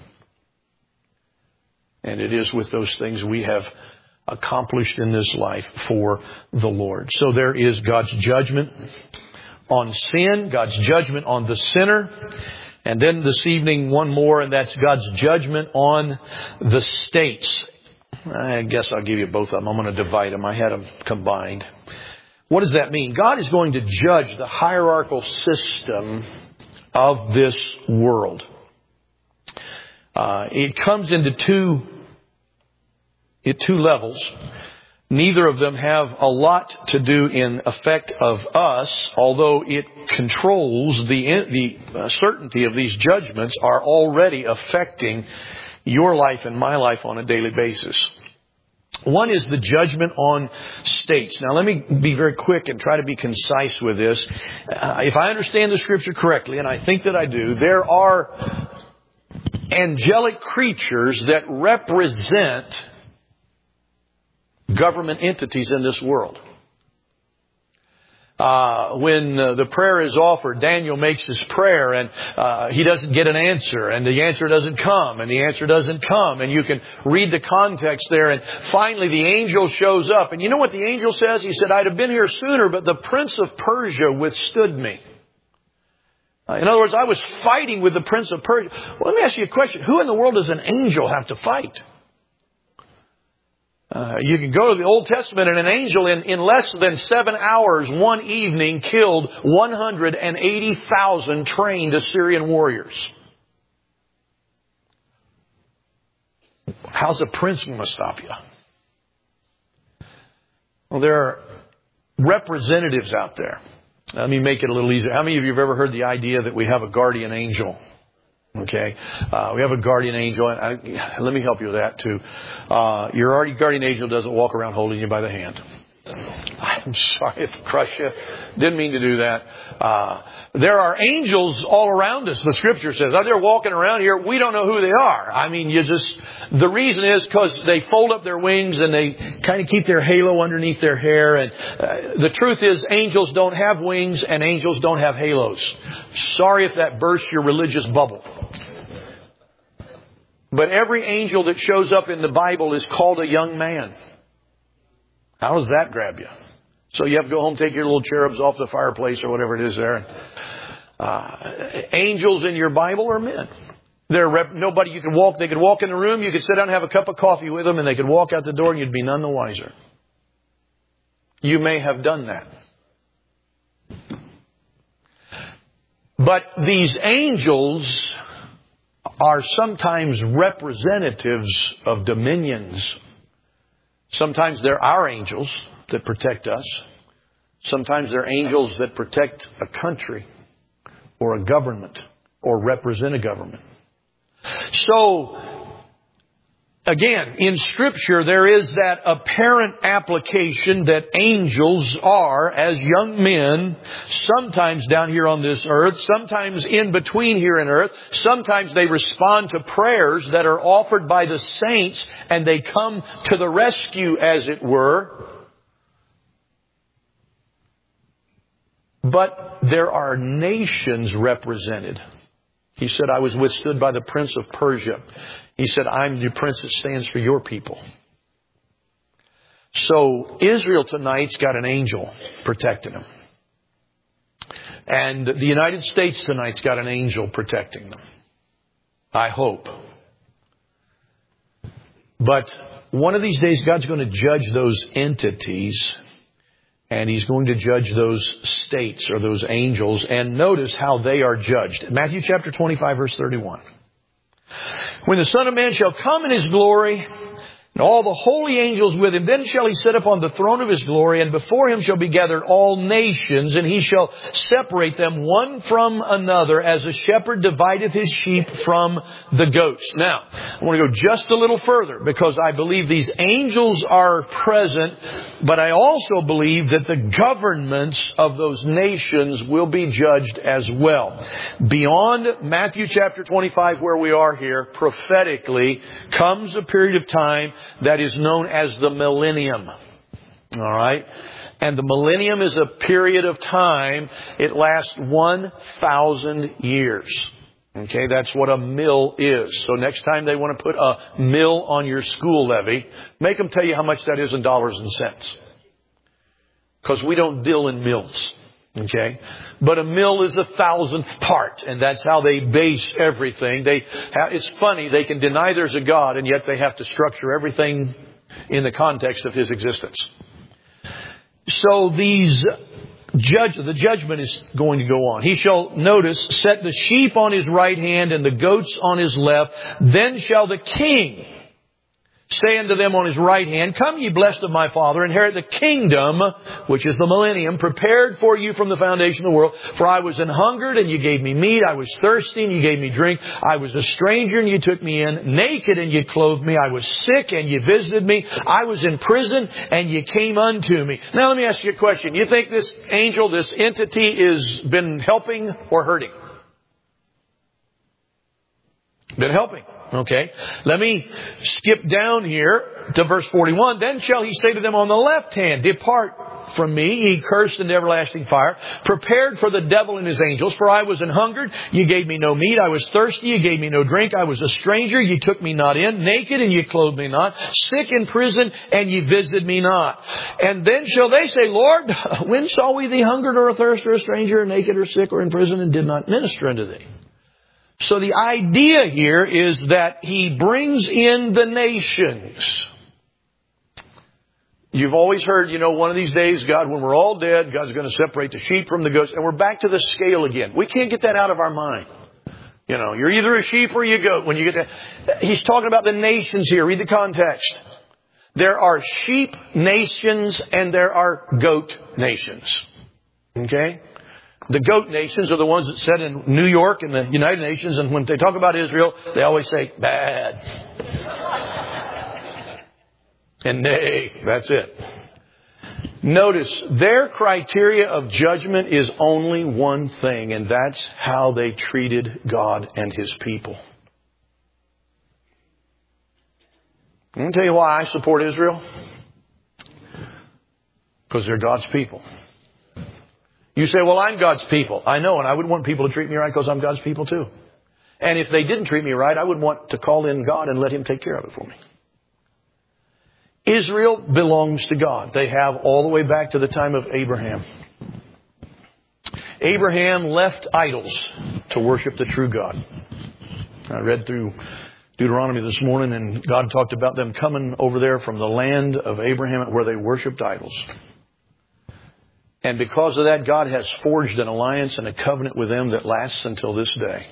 And it is with those things we have accomplished in this life for the Lord. So there is God's judgment on sin, God's judgment on the sinner. And then this evening, one more, and that's God's judgment on the states. I guess I'll give you both of them. I'm going to divide them. I had them combined. What does that mean? God is going to judge the hierarchical system of this world. It comes into two levels. Neither of them have a lot to do in effect of us, although it controls the certainty of these judgments are already affecting your life and my life on a daily basis. One is the judgment on states. Now let me be very quick and try to be concise with this. If I understand the Scripture correctly, and I think that I do, there are angelic creatures that represent government entities in this world. When the prayer is offered, Daniel makes his prayer and he doesn't get an answer, and the answer doesn't come, and the answer doesn't come, and you can read the context there, and finally the angel shows up. And you know what the angel says? He said, I'd have been here sooner, but the prince of Persia withstood me. In other words, I was fighting with the prince of Persia. Well, let me ask you a question. Who in the world does an angel have to fight? You can go to the Old Testament, and an angel in less than 7 hours one evening killed 180,000 trained Assyrian warriors. How's a prince going to stop you? Well, there are representatives out there. Let me make it a little easier. How many of you have ever heard the idea that we have a guardian angel? Okay. We have a guardian angel. And let me help you with that too. Your guardian angel doesn't walk around holding you by the hand. I'm sorry if I crushed you. Didn't mean to do that. There are angels all around us, the Scripture says. They're walking around here. We don't know who they are. I mean, the reason is because they fold up their wings and they kind of keep their halo underneath their hair. And the truth is, angels don't have wings and angels don't have halos. Sorry if that bursts your religious bubble. But every angel that shows up in the Bible is called a young man. How does that grab you? So you have to go home, take your little cherubs off the fireplace or whatever it is there. Angels in your Bible are men. Nobody you could walk. They could walk in the room. You could sit down and have a cup of coffee with them, and they could walk out the door, and you'd be none the wiser. You may have done that. But these angels are sometimes representatives of dominions. Sometimes they're our angels that protect us. Sometimes they're angels that protect a country or a government or represent a government. So again, in Scripture, there is that apparent application that angels are, as young men, sometimes down here on this earth, sometimes in between here and earth. Sometimes they respond to prayers that are offered by the saints, and they come to the rescue, as it were. But there are nations represented. He said, I was withstood by the prince of Persia. He said, I'm the prince that stands for your people. So Israel tonight's got an angel protecting them. And the United States tonight's got an angel protecting them. I hope. But one of these days, God's going to judge those entities. And He's going to judge those states or those angels. And notice how they are judged. Matthew chapter 25, verse 31. When the Son of Man shall come in His glory, and all the holy angels with Him, then shall He sit upon the throne of His glory, and before Him shall be gathered all nations, and He shall separate them one from another, as a shepherd divideth his sheep from the goats. Now, I want to go just a little further, because I believe these angels are present, but I also believe that the governments of those nations will be judged as well. Beyond Matthew chapter 25, where we are here, prophetically, comes a period of time that is known as the millennium. All right? And the millennium is a period of time. It lasts 1,000 years. Okay, that's what a mill is. So next time they want to put a mill on your school levy, make them tell you how much that is in dollars and cents. Because we don't deal in mills. Okay? But a mill is 1,000th part, and that's how they base everything. It's funny, they can deny there's a God, and yet they have to structure everything in the context of His existence. So the judgment is going to go on. He shall, notice, set the sheep on His right hand and the goats on His left. Then shall the King say unto them on His right hand, Come ye blessed of my Father, inherit the kingdom, which is the millennium, prepared for you from the foundation of the world. For I was an hungered, and you gave me meat. I was thirsty, and you gave me drink. I was a stranger, and you took me in. Naked, and you clothed me. I was sick, and you visited me. I was in prison, and you came unto me. Now let me ask you a question. You think this angel, this entity, is been helping or hurting? Been helping. Okay. Let me skip down here to verse 41. Then shall He say to them on the left hand, Depart from me, ye cursed into everlasting fire, prepared for the devil and his angels. For I was an hungered, you gave me no meat. I was thirsty, you gave me no drink. I was a stranger, you took me not in. Naked, and you clothed me not. Sick in prison, and you visited me not. And then shall they say, Lord, when saw we thee hungered or athirst or a stranger or naked or sick or in prison, and did not minister unto thee? So the idea here is that He brings in the nations. You've always heard, one of these days, God, when we're all dead, God's going to separate the sheep from the goats. And we're back to the scale again. We can't get that out of our mind. You're either a sheep or you goat. When you get that, He's talking about the nations here. Read the context. There are sheep nations and there are goat nations. Okay? The goat nations are the ones that sit in New York and the United Nations, and when they talk about Israel, they always say, bad. And nay, that's it. Notice, their criteria of judgment is only one thing, and that's how they treated God and His people. I'm going to tell you why I support Israel. Because they're God's people. You say, well, I'm God's people. I know, and I would want people to treat me right because I'm God's people too. And if they didn't treat me right, I would want to call in God and let Him take care of it for me. Israel belongs to God. They have all the way back to the time of Abraham. Abraham left idols to worship the true God. I read through Deuteronomy this morning, and God talked about them coming over there from the land of Abraham where they worshipped idols. And because of that, God has forged an alliance and a covenant with them that lasts until this day.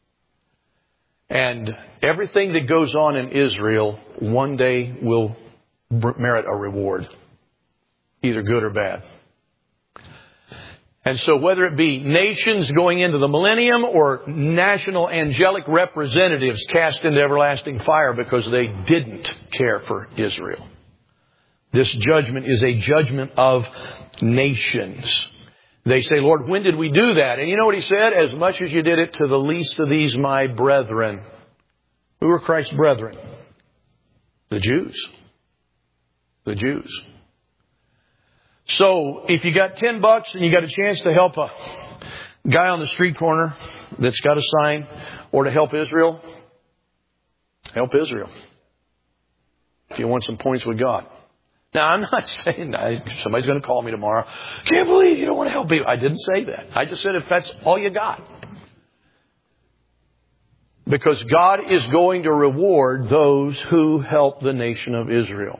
And everything that goes on in Israel one day will merit a reward, either good or bad. And so whether it be nations going into the millennium or national angelic representatives cast into everlasting fire because they didn't care for Israel. This judgment is a judgment of nations. They say, Lord, when did we do that? And you know what He said? As much as you did it to the least of these, my brethren. Who were Christ's brethren? The Jews. The Jews. So, if you got $10 and you got a chance to help a guy on the street corner that's got a sign, or to help Israel, help Israel. If you want some points with God. Now, I'm not saying somebody's going to call me tomorrow. Can't believe you don't want to help people. I didn't say that. I just said if that's all you got. Because God is going to reward those who help the nation of Israel.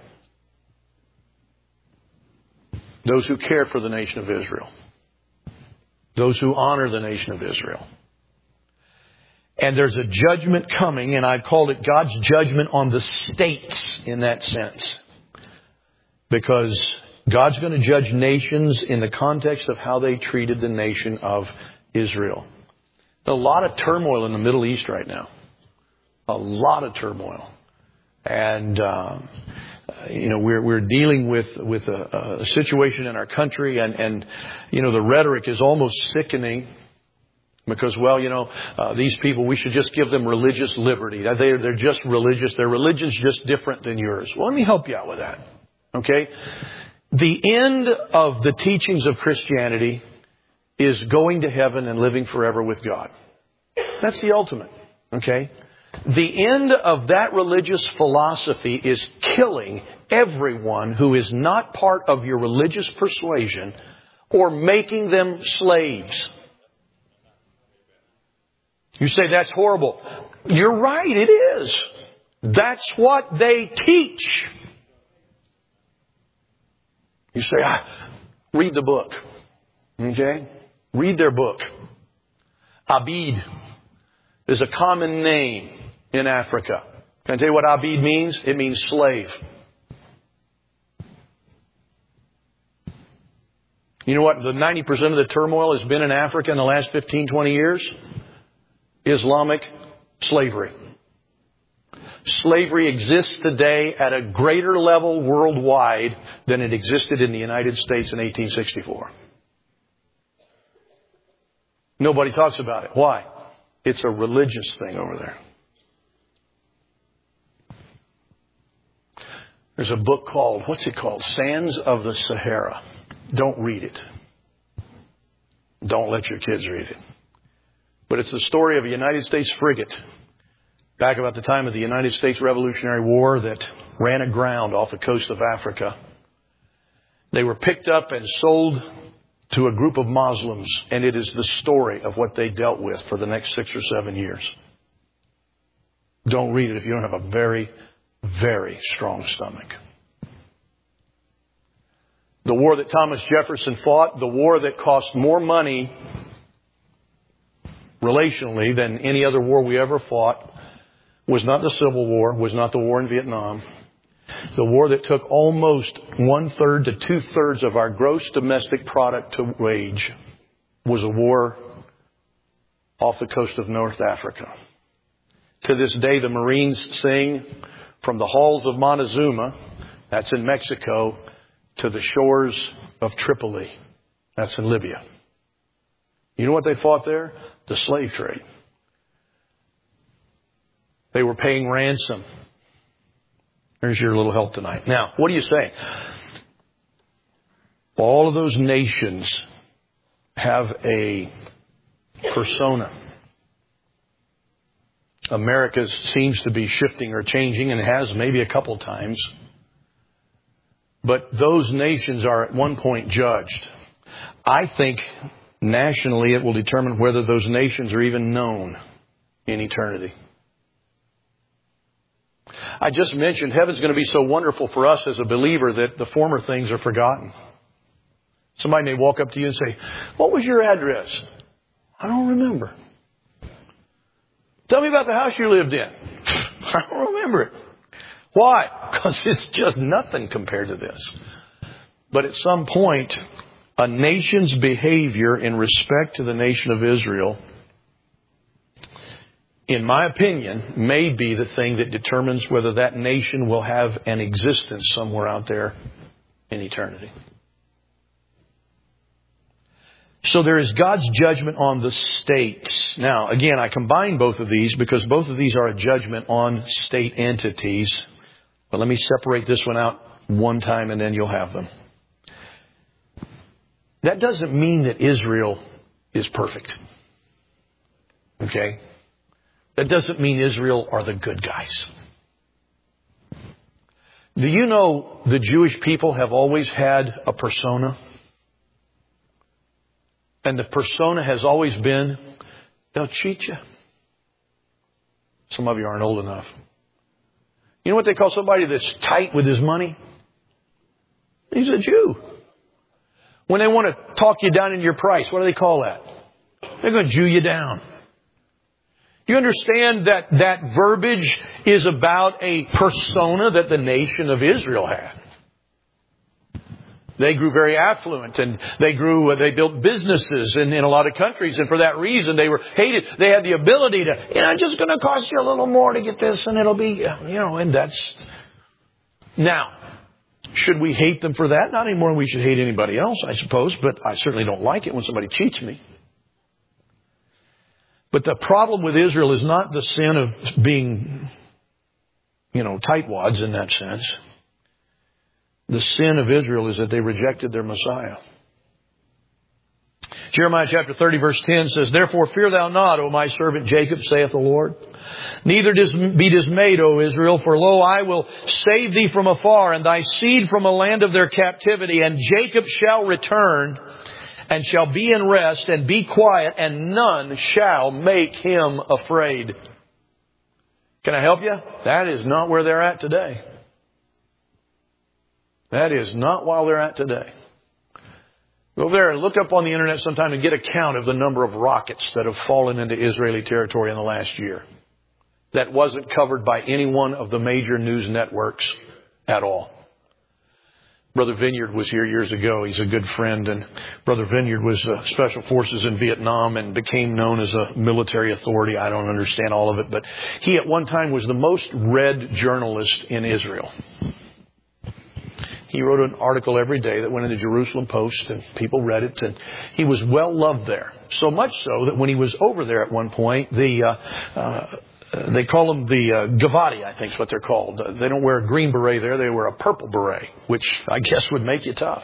Those who care for the nation of Israel. Those who honor the nation of Israel. And there's a judgment coming, and I've called it God's judgment on the states in that sense. Because God's going to judge nations in the context of how they treated the nation of Israel. A lot of turmoil in the Middle East right now. A lot of turmoil. And, we're dealing with a situation in our country, and the rhetoric is almost sickening because, these people, we should just give them religious liberty. They're just religious. Their religion's just different than yours. Well, let me help you out with that. Okay? The end of the teachings of Christianity is going to heaven and living forever with God. That's the ultimate. Okay? The end of that religious philosophy is killing everyone who is not part of your religious persuasion or making them slaves. You say that's horrible. You're right, it is. That's what they teach. You say, read the book. Okay? Read their book. Abid is a common name in Africa. Can I tell you what Abid means? It means slave. You know what? The 90% of the turmoil has been in Africa in the last 15, 20 years? Islamic slavery. Slavery exists today at a greater level worldwide than it existed in the United States in 1864. Nobody talks about it. Why? It's a religious thing over there. There's a book called, what's it called? Sands of the Sahara. Don't read it. Don't let your kids read it. But it's the story of a United States frigate back about the time of the United States Revolutionary War that ran aground off the coast of Africa. They were picked up and sold to a group of Muslims, and it is the story of what they dealt with for the next 6 or 7 years. Don't read it if you don't have a very, very strong stomach. The war that Thomas Jefferson fought, the war that cost more money relationally than any other war we ever fought, was not the Civil War, was not the war in Vietnam. The war that took almost 1/3 to 2/3 of our gross domestic product to wage was a war off the coast of North Africa. To this day, the Marines sing from the halls of Montezuma, that's in Mexico, to the shores of Tripoli, that's in Libya. You know what they fought there? The slave trade. They were paying ransom. There's your little help tonight. Now, what do you say? All of those nations have a persona. America seems to be shifting or changing, and has maybe a couple times. But those nations are at one point judged. I think nationally it will determine whether those nations are even known in eternity. I just mentioned heaven's going to be so wonderful for us as a believer that the former things are forgotten. Somebody may walk up to you and say, "What was your address?" "I don't remember." "Tell me about the house you lived in." "I don't remember it." Why? Because it's just nothing compared to this. But at some point, A nation's behavior in respect to the nation of Israel, in my opinion, may be the thing that determines whether that nation will have an existence somewhere out there in eternity. So there is God's judgment on the states. Now, again, I combine both of these because both of these are a judgment on state entities. But let me separate this one out one time and then you'll have them. That doesn't mean that Israel is perfect. Okay? That doesn't mean Israel are the good guys. Do you know the Jewish people have always had a persona? And the persona has always been, they'll cheat you. Some of you aren't old enough. You know what they call somebody that's tight with his money? He's a Jew. When they want to talk you down in your price, what do they call that? They're going to Jew you down. Do you understand that that verbiage is about a persona that the nation of Israel had? They grew very affluent and they built businesses in a lot of countries, and for that reason they were hated. They had the ability to, it's just going to cost you a little more to get this and it'll be, and that's. Now, should we hate them for that? Not any more than we should hate anybody else, I suppose, but I certainly don't like it when somebody cheats me. But the problem with Israel is not the sin of being, tightwads in that sense. The sin of Israel is that they rejected their Messiah. Jeremiah chapter 30 verse 10 says, "Therefore fear thou not, O my servant Jacob, saith the Lord. Neither be dismayed, O Israel, for lo, I will save thee from afar, and thy seed from a land of their captivity. And Jacob shall return, and shall be in rest, and be quiet, and none shall make him afraid." Can I help you? That is not where they're at today. That is not where they're at today. Go over there and look up on the internet sometime and get a count of the number of rockets that have fallen into Israeli territory in the last year. That wasn't covered by any one of the major news networks at all. Brother Vineyard was here years ago. He's a good friend. And Brother Vineyard was Special Forces in Vietnam and became known as a military authority. I don't understand all of it. But he at one time was the most read journalist in Israel. He wrote an article every day that went in the Jerusalem Post, and people read it, and he was well loved there. So much so that when he was over there at one point, they call them the Gavati, I think is what they're called. They don't wear a green beret there, they wear a purple beret, which I guess would make you tough.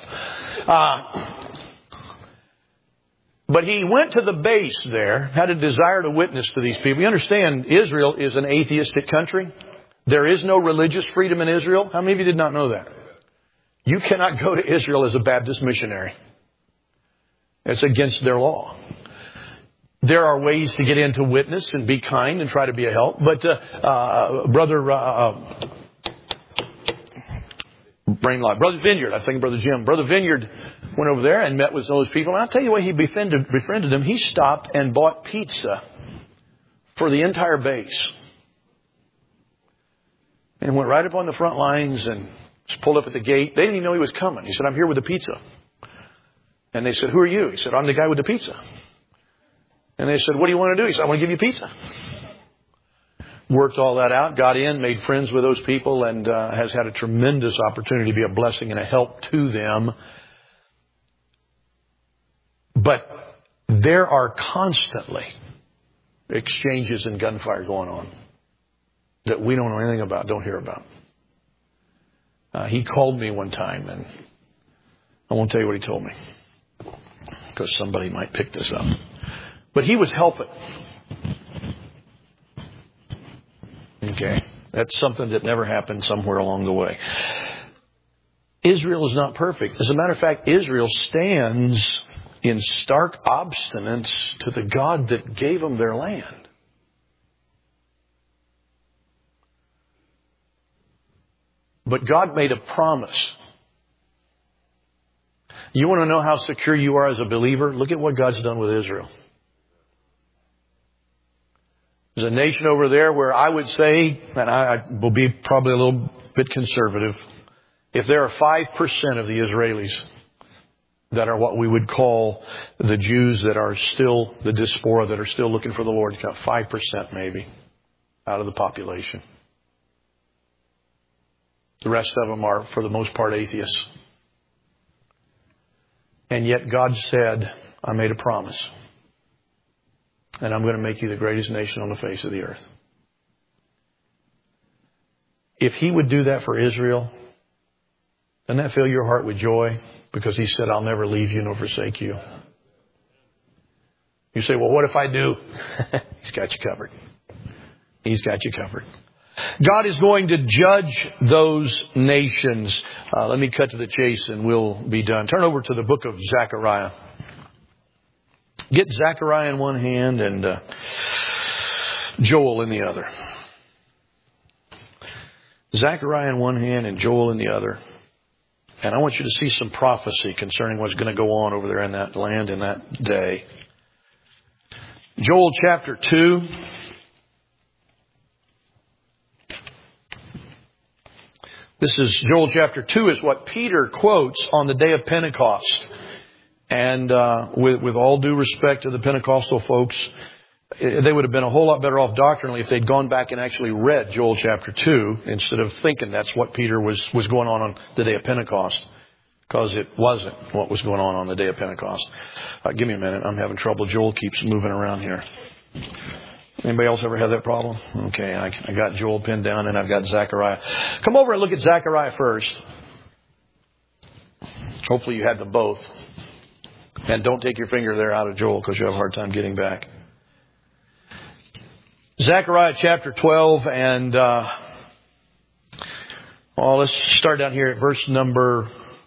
But he went to the base there, had a desire to witness to these people. You understand, Israel is an atheistic country. There is no religious freedom in Israel. How many of you did not know that? You cannot go to Israel as a Baptist missionary. It's against their law. There are ways to get in to witness and be kind and try to be a help. But Brother Vineyard, I think Brother Jim. Brother Vineyard went over there and met with those people. And I'll tell you what, he befriended them. He stopped and bought pizza for the entire base. And went right up on the front lines and pulled up at the gate. They didn't even know he was coming. He said, "I'm here with the pizza." And they said, "Who are you?" He said, "I'm the guy with the pizza." And they said, "What do you want to do?" He said, "I want to give you pizza." Worked all that out, got in, made friends with those people, and has had a tremendous opportunity to be a blessing and a help to them. But there are constantly exchanges and gunfire going on that we don't know anything about, don't hear about. He called me one time, and I won't tell you what he told me because somebody might pick this up. But he was helping. Okay. That's something that never happened somewhere along the way. Israel is not perfect. As a matter of fact, Israel stands in stark obstinance to the God that gave them their land. But God made a promise. You want to know how secure you are as a believer? Look at what God's done with Israel. There's a nation over there where I would say, and I will be probably a little bit conservative, if there are 5% of the Israelis that are what we would call the Jews that are still the diaspora, that are still looking for the Lord. 5% maybe out of the population. The rest of them are, for the most part, atheists. And yet God said, I made a promise. And I'm going to make you the greatest nation on the face of the earth. If He would do that for Israel, doesn't that fill your heart with joy? Because He said, I'll never leave you nor forsake you. You say, well, what if I do? He's got you covered. He's got you covered. God is going to judge those nations. Let me cut to the chase and we'll be done. Turn over to the book of Zechariah. Get Zechariah in one hand and Joel in the other. Zechariah in one hand and Joel in the other. And I want you to see some prophecy concerning what's going to go on over there in that land in that day. Joel chapter 2. This is Joel chapter 2 is what Peter quotes on the day of Pentecost. And with all due respect to the Pentecostal folks, they would have been a whole lot better off doctrinally if they'd gone back and actually read Joel chapter 2 instead of thinking that's what Peter was going on the day of Pentecost. Because it wasn't what was going on the day of Pentecost. Give me a minute. I'm having trouble. Joel keeps moving around here. Anybody else ever have that problem? Okay, I got Joel pinned down and I've got Zechariah. Come over and look at Zechariah first. Hopefully you had them both. And don't take your finger there out of Joel because you have a hard time getting back. Zechariah chapter 12 and let's start down here at verse number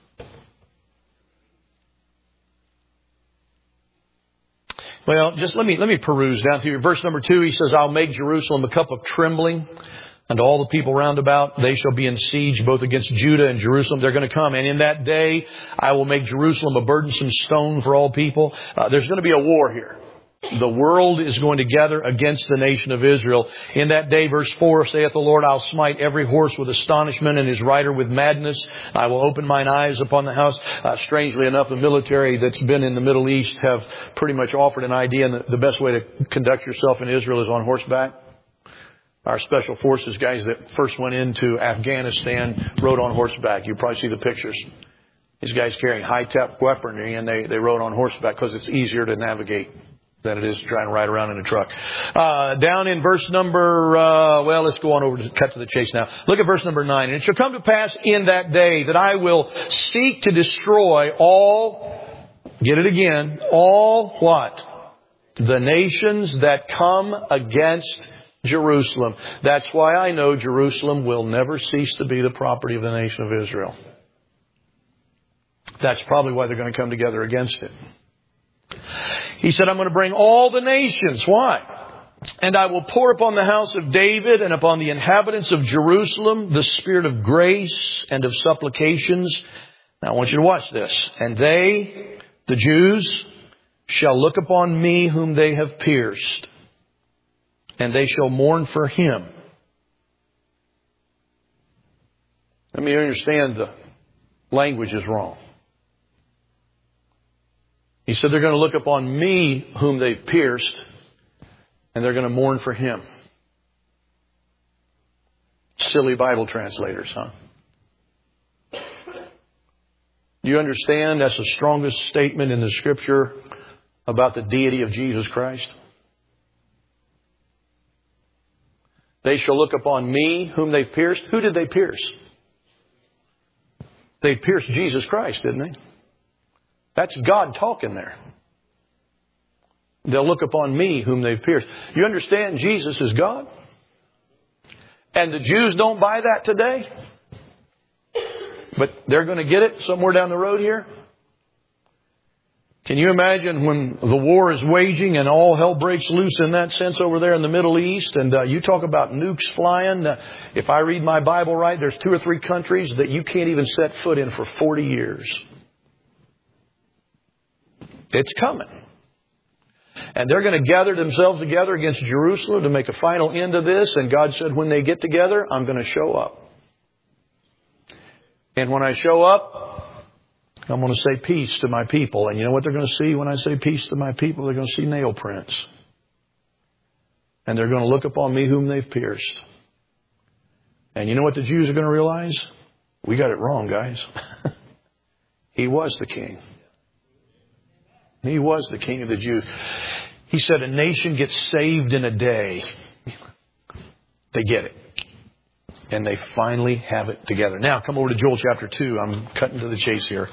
let me peruse down through verse number 2. He says, I'll make Jerusalem a cup of trembling unto all the people round about. They shall be in siege both against Judah and Jerusalem. They're going to come. And in that day, I will make Jerusalem a burdensome stone for all people. There's going to be a war here. The world is going to gather against the nation of Israel. In that day, verse 4, saith the Lord, I'll smite every horse with astonishment and his rider with madness. I will open mine eyes upon the house. Strangely enough, the military that's been in the Middle East have pretty much offered an idea, and the best way to conduct yourself in Israel is on horseback. Our special forces guys that first went into Afghanistan rode on horseback. You probably see the pictures. These guys carrying high-tech weaponry, and they rode on horseback because it's easier to navigate than it is to try and ride around in a truck. Down in verse number, let's go on over to cut to the chase now. Look at verse number 9. And it shall come to pass in that day that I will seek to destroy all, get it again, all what? The nations that come against Jerusalem. That's why I know Jerusalem will never cease to be the property of the nation of Israel. That's probably why they're going to come together against it. He said, I'm going to bring all the nations. Why? And I will pour upon the house of David and upon the inhabitants of Jerusalem the spirit of grace and of supplications. Now I want you to watch this. And they, the Jews, shall look upon me whom they have pierced, and they shall mourn for him. Let me understand the language is wrong. He said they're going to look upon me whom they've pierced, and they're going to mourn for him. Silly Bible translators, huh? Do you understand that's the strongest statement in the Scripture about the deity of Jesus Christ? They shall look upon me whom they've pierced. Who did they pierce? They pierced Jesus Christ, didn't they? That's God talking there. They'll look upon me whom they've pierced. You understand Jesus is God? And the Jews don't buy that today? But they're going to get it somewhere down the road here? Can you imagine when the war is waging and all hell breaks loose in that sense over there in the Middle East? And you talk about nukes flying. If I read my Bible right, there's 2 or 3 countries that you can't even set foot in for 40 years. It's coming. And they're going to gather themselves together against Jerusalem to make a final end of this. And God said, when they get together, I'm going to show up. And when I show up, I'm going to say peace to my people. And you know what they're going to see when I say peace to my people? They're going to see nail prints. And they're going to look upon me whom they've pierced. And you know what the Jews are going to realize? We got it wrong, guys. He was the king. He was the king of the Jews. He said a nation gets saved in a day. They get it. And they finally have it together. Now, come over to Joel chapter 2. I'm cutting to the chase here.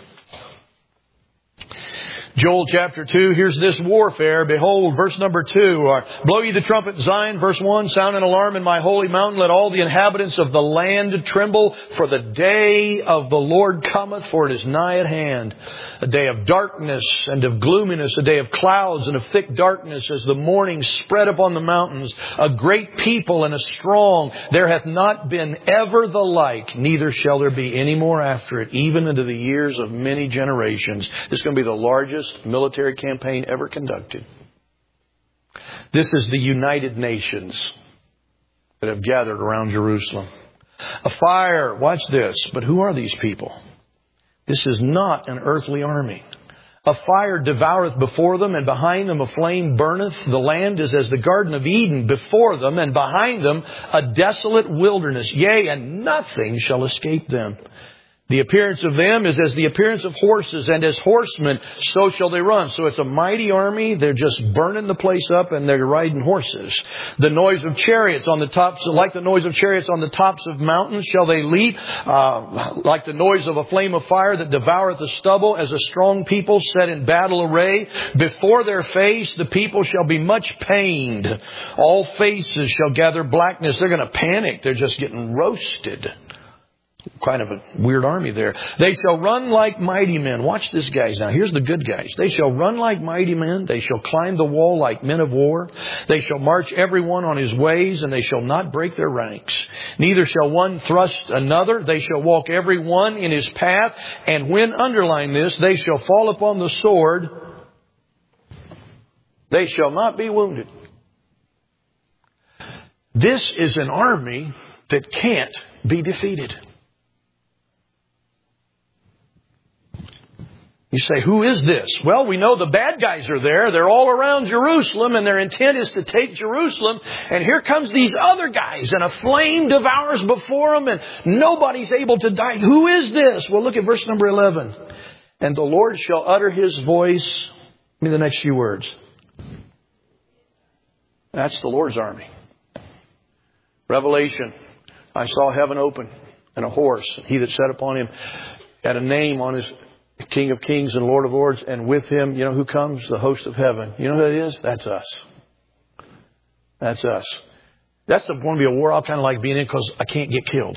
Joel chapter 2, here's this warfare. Behold, verse number 2. Blow ye the trumpet in Zion, verse 1. Sound an alarm in my holy mountain. Let all the inhabitants of the land tremble. For the day of the Lord cometh, for it is nigh at hand. A day of darkness and of gloominess, a day of clouds and of thick darkness, as the morning spread upon the mountains. A great people and a strong. There hath not been ever the like, neither shall there be any more after it, even into the years of many generations. This is going to be the largest military campaign ever conducted. This is the United Nations that have gathered around Jerusalem. A fire, watch this, but who are these people? This is not an earthly army. A fire devoureth before them, and behind them a flame burneth. The land is as the Garden of Eden before them, and behind them a desolate wilderness. Yea, and nothing shall escape them. The appearance of them is as the appearance of horses, and as horsemen, so shall they run. So it's a mighty army. They're just burning the place up, and they're riding horses. The noise of chariots on the tops, like the noise of chariots on the tops of mountains, shall they leap, like the noise of a flame of fire that devoureth the stubble, as a strong people set in battle array. Before their face, the people shall be much pained. All faces shall gather blackness. They're going to panic. They're just getting roasted. Kind of a weird army there. They shall run like mighty men. Watch this, guys. Now, here's the good guys. They shall run like mighty men. They shall climb the wall like men of war. They shall march every one on his ways, and they shall not break their ranks. Neither shall one thrust another. They shall walk every one in his path. And when, underline this, they shall fall upon the sword, they shall not be wounded. This is an army that can't be defeated. You say, who is this? Well, we know the bad guys are there. They're all around Jerusalem, and their intent is to take Jerusalem. And here comes these other guys, and a flame devours before them, and nobody's able to die. Who is this? Well, look at verse number 11. And the Lord shall utter his voice. Give me the next few words. That's the Lord's army. Revelation. I saw heaven open, and a horse. He that sat upon him had a name on his King of Kings and Lord of Lords, and with him, you know who comes? The host of heaven. You know who that is? That's us. That's us. That's going to be a war I'll kind of like being in because I can't get killed.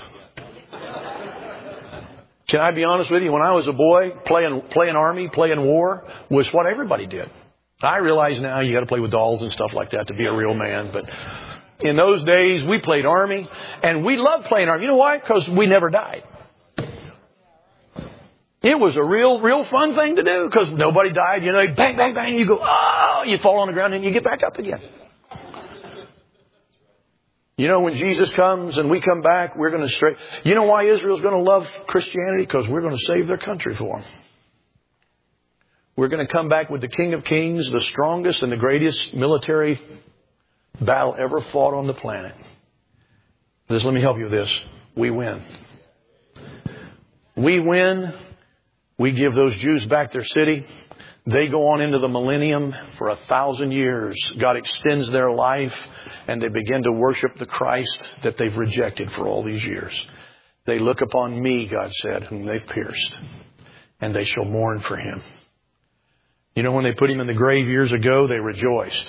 Can I be honest with you? When I was a boy, playing army, playing war was what everybody did. I realize now you got to play with dolls and stuff like that to be a real man, but in those days we played army, and we loved playing army. You know why? Because we never died. It was a real fun thing to do because nobody died. You know, bang, bang, bang. You go, oh, you fall on the ground and you get back up again. You know, when Jesus comes and we come back, we're going to You know why Israel's going to love Christianity? Because we're going to save their country for them. We're going to come back with the King of Kings, the strongest and the greatest military battle ever fought on the planet. Just let me help you with this. We win. We win. We give those Jews back their city. They go on into the millennium for 1,000 years. God extends their life, and they begin to worship the Christ that they've rejected for all these years. They look upon me, God said, whom they've pierced, and they shall mourn for him. You know, when they put him in the grave years ago, they rejoiced.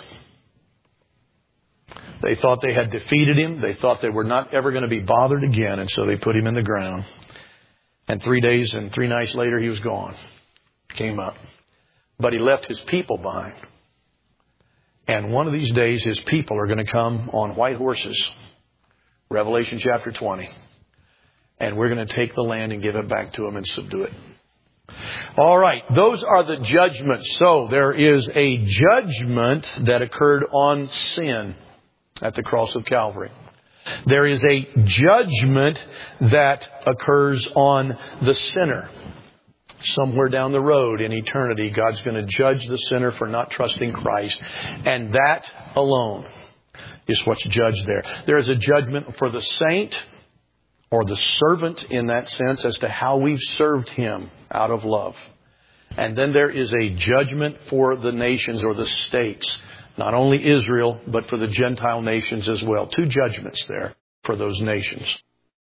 They thought they had defeated him. They thought they were not ever going to be bothered again, and so they put him in the ground. And 3 days and 3 nights later, he was gone. Came up. But he left his people behind. And one of these days, his people are going to come on white horses. Revelation chapter 20. And we're going to take the land and give it back to them and subdue it. All right. Those are the judgments. So there is a judgment that occurred on sin at the cross of Calvary. There is a judgment that occurs on the sinner. Somewhere down the road in eternity, God's going to judge the sinner for not trusting Christ. And that alone is what's judged there. There is a judgment for the saint or the servant in that sense as to how we've served Him out of love. And then there is a judgment for the nations or the states. Not only Israel, but for the Gentile nations as well. 2 judgments there for those nations.